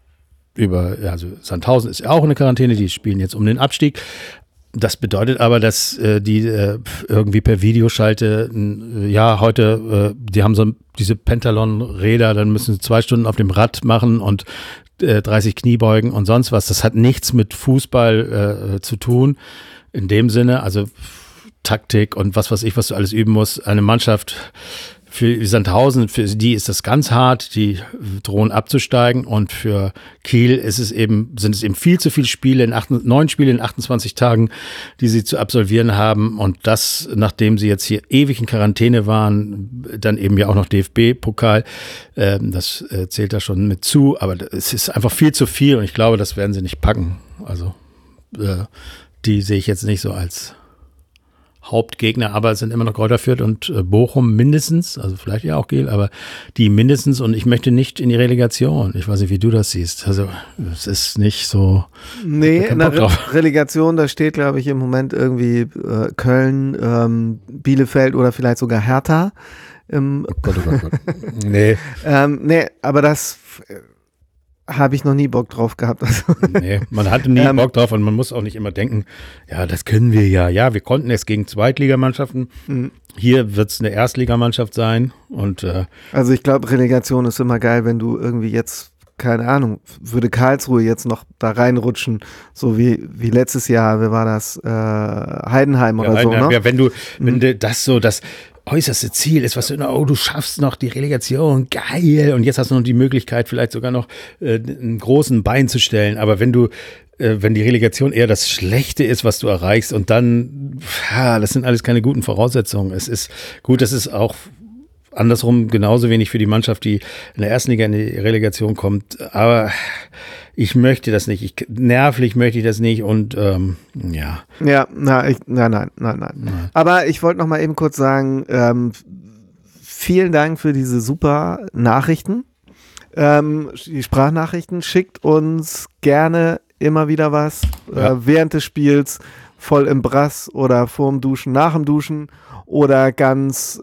also Sandhausen ist ja auch in der Quarantäne, die spielen jetzt um den Abstieg. Das bedeutet aber, dass die irgendwie per Videoschalte, heute, die haben so diese Pentalon-Räder, dann müssen sie 2 Stunden auf dem Rad machen und 30 Kniebeugen und sonst was. Das hat nichts mit Fußball zu tun. In dem Sinne, also Taktik und was weiß ich, was du alles üben musst. Eine Mannschaft für Sandhausen, für die ist das ganz hart, die drohen abzusteigen und für Kiel sind es eben viel zu viele Spiele, 9 Spiele in 28 Tagen, die sie zu absolvieren haben und das, nachdem sie jetzt hier ewig in Quarantäne waren, dann eben ja auch noch DFB-Pokal, das zählt da schon mit zu, aber es ist einfach viel zu viel und ich glaube, das werden sie nicht packen. Also die sehe ich jetzt nicht so als Hauptgegner, aber es sind immer noch Greuther Fürth und Bochum mindestens, also vielleicht ja auch Kiel, aber die mindestens und ich möchte nicht in die Relegation. Ich weiß nicht, wie du das siehst. Also es ist nicht so. Nee, in der Relegation, da steht, glaube ich, im Moment irgendwie Köln, Bielefeld oder vielleicht sogar Hertha. Oh Gott. Nee. Nee, aber das habe ich noch nie Bock drauf gehabt. Also, nee, man hatte nie Bock drauf und man muss auch nicht immer denken, ja, das können wir ja. Ja, wir konnten es gegen Zweitligamannschaften. Hier wird es eine Erstligamannschaft sein. Und, also ich glaube, Relegation ist immer geil, wenn du irgendwie jetzt, keine Ahnung, würde Karlsruhe jetzt noch da reinrutschen, so wie letztes Jahr, wer war das? Heidenheim oder so, ne? Ja, wenn du das so, das äußerste Ziel ist, was du schaffst noch die Relegation, geil, und jetzt hast du noch die Möglichkeit, vielleicht sogar noch einen großen Bein zu stellen, aber wenn die Relegation eher das Schlechte ist, was du erreichst und dann, das sind alles keine guten Voraussetzungen. Es ist gut, das ist auch andersrum genauso wenig für die Mannschaft, die in der ersten Liga in die Relegation kommt, aber ich möchte das nicht, nervlich möchte ich das nicht und ja. Ja, nein. Aber ich wollte noch mal eben kurz sagen, vielen Dank für diese super Nachrichten, die Sprachnachrichten. Schickt uns gerne immer wieder was, während des Spiels, voll im Brass oder vorm Duschen, nach dem Duschen oder ganz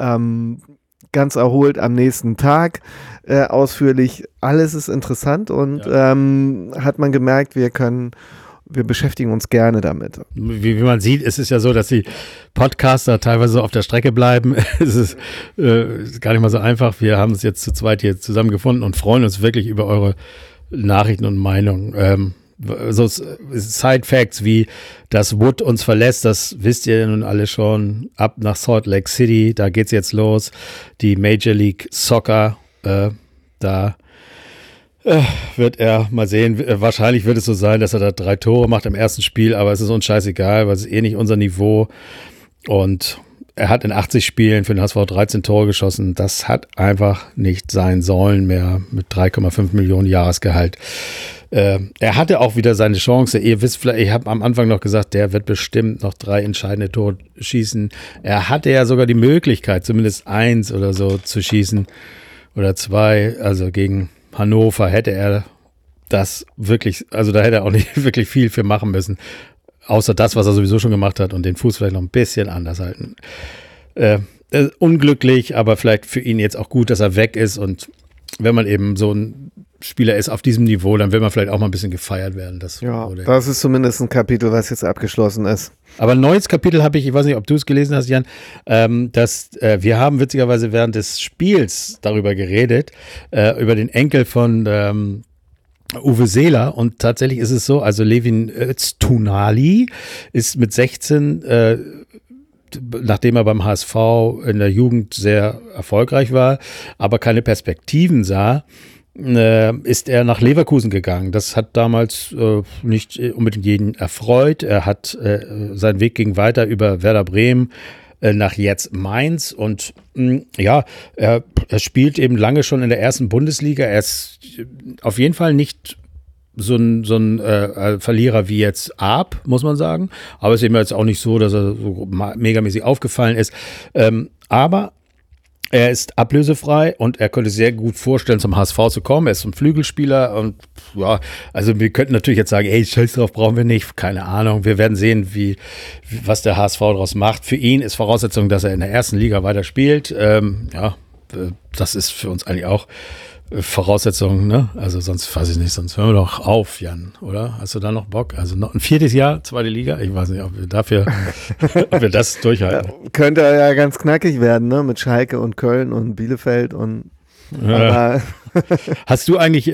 erholt am nächsten Tag, ausführlich. Alles ist interessant und hat man gemerkt, wir beschäftigen uns gerne damit. Wie man sieht, es ist ja so, dass die Podcaster teilweise auf der Strecke bleiben. Es ist gar nicht mal so einfach. Wir haben uns jetzt zu zweit hier zusammengefunden und freuen uns wirklich über eure Nachrichten und Meinungen. So Side-Facts wie, dass Wood uns verlässt, das wisst ihr nun alle schon, ab nach Salt Lake City, da geht's jetzt los, die Major League Soccer, da wird er mal sehen, wahrscheinlich wird es so sein, dass er da 3 Tore macht im ersten Spiel, aber es ist uns scheißegal, weil es ist eh nicht unser Niveau und er hat in 80 Spielen für den HSV 13 Tore geschossen, das hat einfach nicht sein sollen mehr mit 3,5 Millionen Jahresgehalt. Er hatte auch wieder seine Chance. Ihr wisst vielleicht, ich habe am Anfang noch gesagt, der wird bestimmt noch 3 entscheidende Tore schießen. Er hatte ja sogar die Möglichkeit, zumindest 1 oder so zu schießen oder 2. Also gegen Hannover hätte er das wirklich, also da hätte er auch nicht wirklich viel für machen müssen. Außer das, was er sowieso schon gemacht hat und den Fuß vielleicht noch ein bisschen anders halten. Unglücklich, aber vielleicht für ihn jetzt auch gut, dass er weg ist und wenn man eben so ein Spieler ist auf diesem Niveau, dann will man vielleicht auch mal ein bisschen gefeiert werden. Das ist zumindest ein Kapitel, was jetzt abgeschlossen ist. Aber ein neues Kapitel habe ich weiß nicht, ob du es gelesen hast, Jan, dass wir haben witzigerweise während des Spiels darüber geredet, über den Enkel von Uwe Seeler und tatsächlich ist es so, also Levin Öztunali ist mit 16 nachdem er beim HSV in der Jugend sehr erfolgreich war, aber keine Perspektiven sah, ist er nach Leverkusen gegangen. Das hat damals nicht unbedingt jeden erfreut. Er hat seinen Weg ging weiter über Werder Bremen nach jetzt Mainz und er spielt eben lange schon in der ersten Bundesliga. Er ist auf jeden Fall nicht so ein Verlierer wie jetzt Arp, muss man sagen. Aber es ist eben jetzt auch nicht so, dass er so megamäßig aufgefallen ist. Aber er ist ablösefrei und er könnte sehr gut vorstellen, zum HSV zu kommen. Er ist ein Flügelspieler und ja, also wir könnten natürlich jetzt sagen, ey, scheiß drauf, brauchen wir nicht. Keine Ahnung. Wir werden sehen, was der HSV daraus macht. Für ihn ist Voraussetzung, dass er in der ersten Liga weiter spielt. Das ist für uns eigentlich auch Voraussetzungen, ne? Also sonst weiß ich nicht, sonst hören wir doch auf, Jan, oder? Hast du da noch Bock? Also noch ein 4. Jahr, 2. Liga? Ich weiß nicht, ob wir das durchhalten. Ja, könnte ja ganz knackig werden, ne? Mit Schalke und Köln und Bielefeld und Hast du eigentlich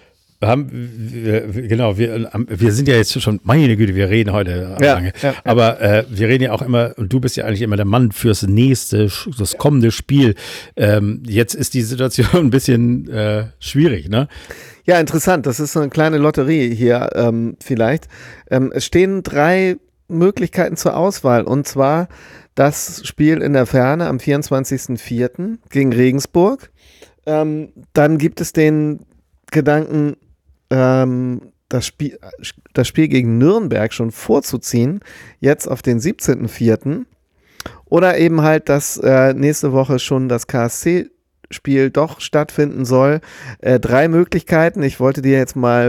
wir sind ja jetzt schon, meine Güte, wir reden heute lange, aber wir reden ja auch immer, und du bist ja eigentlich immer der Mann fürs das kommende Spiel. Jetzt ist die Situation ein bisschen schwierig, ne? Ja, interessant, das ist so eine kleine Lotterie hier vielleicht. Es stehen 3 Möglichkeiten zur Auswahl und zwar das Spiel in der Ferne am 24.04. gegen Regensburg. Dann gibt es den Gedanken, das Spiel gegen Nürnberg schon vorzuziehen, jetzt auf den 17.04. Oder eben halt, dass nächste Woche schon das KSC-Spiel doch stattfinden soll. 3 Möglichkeiten. Ich wollte dir jetzt mal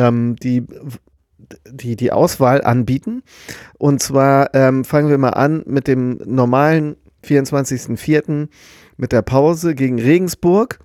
die Auswahl anbieten. Und zwar fangen wir mal an mit dem normalen 24.04. mit der Pause gegen Regensburg.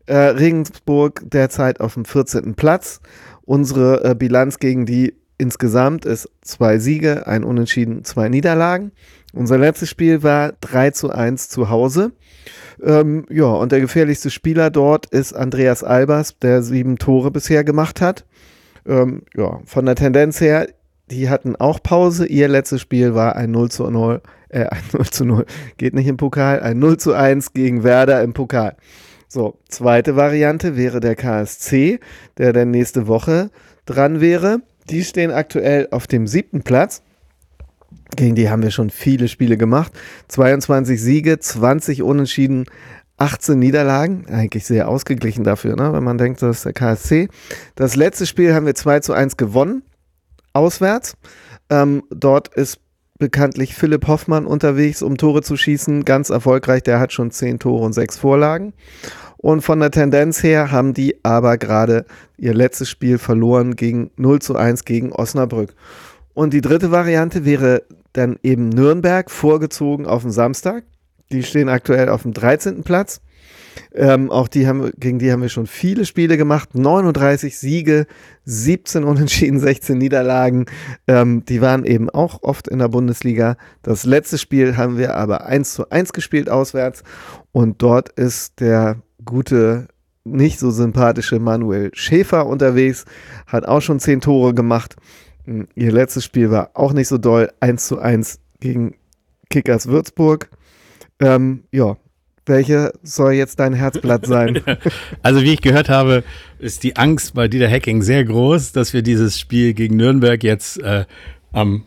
Regensburg derzeit auf dem 14. Platz. Unsere Bilanz gegen die insgesamt ist 2 Siege, 1 Unentschieden, 2 Niederlagen. Unser letztes Spiel war 3:1 zu Hause. Ja, und der gefährlichste Spieler dort ist Andreas Albers, der 7 Tore bisher gemacht hat. Ja, von der Tendenz her, die hatten auch Pause. Ihr letztes Spiel war ein 0:0, geht nicht im Pokal, ein 0:1 gegen Werder im Pokal. So, zweite Variante wäre der KSC, der dann nächste Woche dran wäre. Die stehen aktuell auf dem 7. Platz. Gegen die haben wir schon viele Spiele gemacht. 22 Siege, 20 Unentschieden, 18 Niederlagen. Eigentlich sehr ausgeglichen dafür, ne? Wenn man denkt, das ist der KSC. Das letzte Spiel haben wir 2:1 gewonnen, auswärts. Dort ist bekanntlich Philipp Hoffmann unterwegs, um Tore zu schießen. Ganz erfolgreich, der hat schon 10 Tore und 6 Vorlagen. Und von der Tendenz her haben die aber gerade ihr letztes Spiel verloren gegen 0:1 gegen Osnabrück. Und die dritte Variante wäre dann eben Nürnberg, vorgezogen auf den Samstag. Die stehen aktuell auf dem 13. Platz. Auch gegen die haben wir schon viele Spiele gemacht. 39 Siege, 17 Unentschieden, 16 Niederlagen. Die waren eben auch oft in der Bundesliga. Das letzte Spiel haben wir aber 1:1 gespielt auswärts. Und dort ist der gute, nicht so sympathische Manuel Schäfer unterwegs. Hat auch schon 10 Tore gemacht. Ihr letztes Spiel war auch nicht so doll. 1:1 gegen Kickers Würzburg. Ja, welche soll jetzt dein Herzblatt sein? Also wie ich gehört habe, ist die Angst bei Dieter Hecking sehr groß, dass wir dieses Spiel gegen Nürnberg jetzt am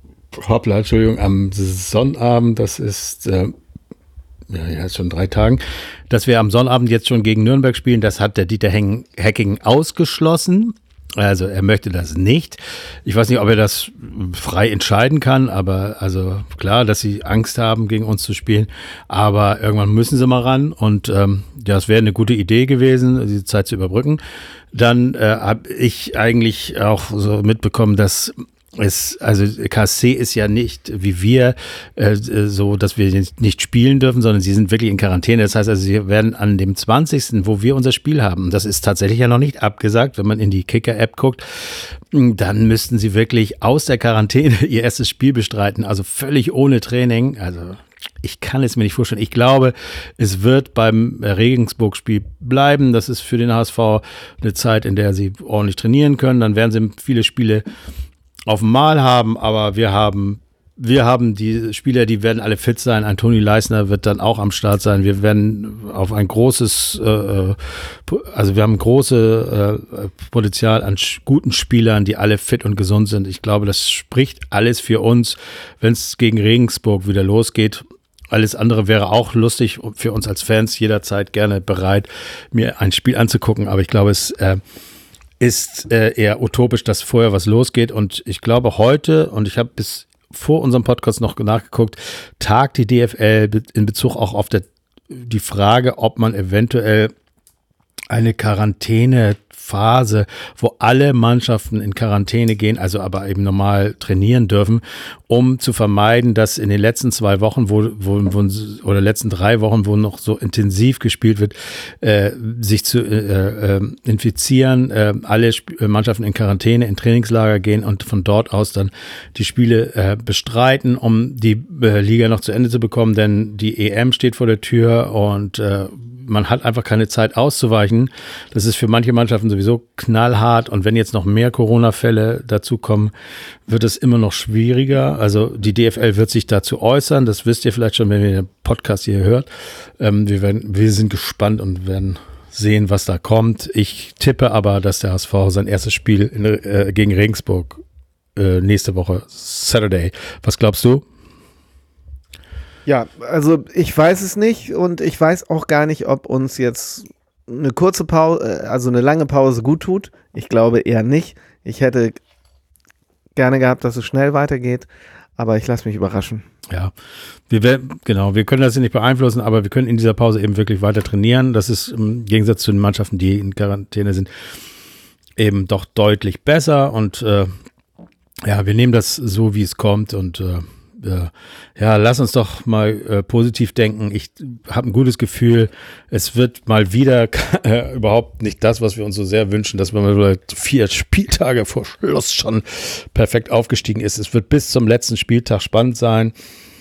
Sonnabend, das ist ist schon 3 Tagen, dass wir am Sonnabend jetzt schon gegen Nürnberg spielen. Das hat der Dieter Hecking ausgeschlossen. Also er möchte das nicht. Ich weiß nicht, ob er das frei entscheiden kann, aber also klar, dass sie Angst haben, gegen uns zu spielen. Aber irgendwann müssen sie mal ran und das wäre eine gute Idee gewesen, diese Zeit zu überbrücken. Dann habe ich eigentlich auch so mitbekommen, dass also KSC ist ja nicht wie wir so, dass wir nicht spielen dürfen, sondern sie sind wirklich in Quarantäne. Das heißt also, sie werden an dem 20., wo wir unser Spiel haben, das ist tatsächlich ja noch nicht abgesagt, wenn man in die Kicker-App guckt, dann müssten sie wirklich aus der Quarantäne ihr erstes Spiel bestreiten, also völlig ohne Training. Also ich kann es mir nicht vorstellen. Ich glaube, es wird beim Regensburg-Spiel bleiben. Das ist für den HSV eine Zeit, in der sie ordentlich trainieren können. Dann werden sie viele Spiele auf dem Mal haben, aber wir haben die Spieler, die werden alle fit sein. Antoni Leisner wird dann auch am Start sein. Wir werden auf ein großes, wir haben große Potenzial an guten Spielern, die alle fit und gesund sind. Ich glaube, das spricht alles für uns, wenn es gegen Regensburg wieder losgeht. Alles andere wäre auch lustig für uns als Fans, jederzeit gerne bereit, mir ein Spiel anzugucken. Aber ich glaube, es ist eher utopisch, dass vorher was losgeht. Und ich glaube heute, und ich habe bis vor unserem Podcast noch nachgeguckt, tagt die DFL in Bezug auch auf die Frage, ob man eventuell eine Quarantänephase, wo alle Mannschaften in Quarantäne gehen, also aber eben normal trainieren dürfen, um zu vermeiden, dass in den letzten 2 Wochen, oder letzten 3 Wochen, wo noch so intensiv gespielt wird, sich zu infizieren, alle Mannschaften in Quarantäne, in Trainingslager gehen und von dort aus dann die Spiele bestreiten, um die Liga noch zu Ende zu bekommen, denn die EM steht vor der Tür und man hat einfach keine Zeit auszuweichen. Das ist für manche Mannschaften sowieso knallhart. Und wenn jetzt noch mehr Corona-Fälle dazukommen, wird es immer noch schwieriger. Also die DFL wird sich dazu äußern. Das wisst ihr vielleicht schon, wenn ihr den Podcast hier hört. Wir sind gespannt und werden sehen, was da kommt. Ich tippe aber, dass der HSV sein erstes Spiel gegen Regensburg nächste Woche, Saturday. Was glaubst du? Ja, also ich weiß es nicht und ich weiß auch gar nicht, ob uns jetzt eine kurze Pause, also eine lange Pause gut tut. Ich glaube eher nicht. Ich hätte gerne gehabt, dass es schnell weitergeht, aber ich lasse mich überraschen. Ja, wir können das nicht beeinflussen, aber wir können in dieser Pause eben wirklich weiter trainieren. Das ist im Gegensatz zu den Mannschaften, die in Quarantäne sind, eben doch deutlich besser und wir nehmen das so, wie es kommt und ja, lass uns doch mal positiv denken. Ich habe ein gutes Gefühl, es wird mal wieder überhaupt nicht das, was wir uns so sehr wünschen, dass man mal 4 Spieltage vor Schluss schon perfekt aufgestiegen ist. Es wird bis zum letzten Spieltag spannend sein.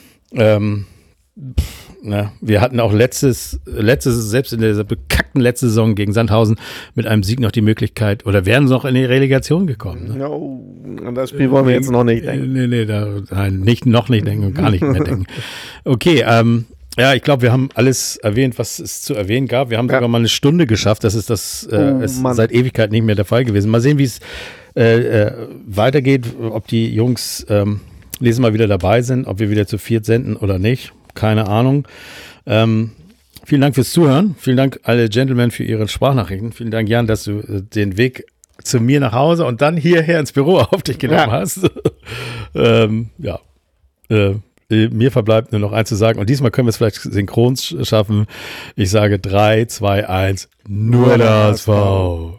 Wir hatten auch selbst in der bekackten letzten Saison gegen Sandhausen mit einem Sieg noch die Möglichkeit, oder wären sie noch in die Relegation gekommen. Ne? No, an das Spiel wollen wir jetzt noch nicht denken. Noch nicht denken und gar nicht mehr denken. Okay, ja, ich glaube, wir haben alles erwähnt, was es zu erwähnen gab. Wir haben sogar mal eine Stunde geschafft. Das ist seit Ewigkeit nicht mehr der Fall gewesen. Mal sehen, wie es weitergeht, ob die Jungs nächstes Mal wieder dabei sind, ob wir wieder zu 4 senden oder nicht. Keine Ahnung. Vielen Dank fürs Zuhören. Vielen Dank alle Gentlemen für Ihre Sprachnachrichten. Vielen Dank, Jan, dass du den Weg zu mir nach Hause und dann hierher ins Büro auf dich genommen hast. Mir verbleibt nur noch eins zu sagen. Und diesmal können wir es vielleicht synchron schaffen. Ich sage 3, 2, 1. Nur das V.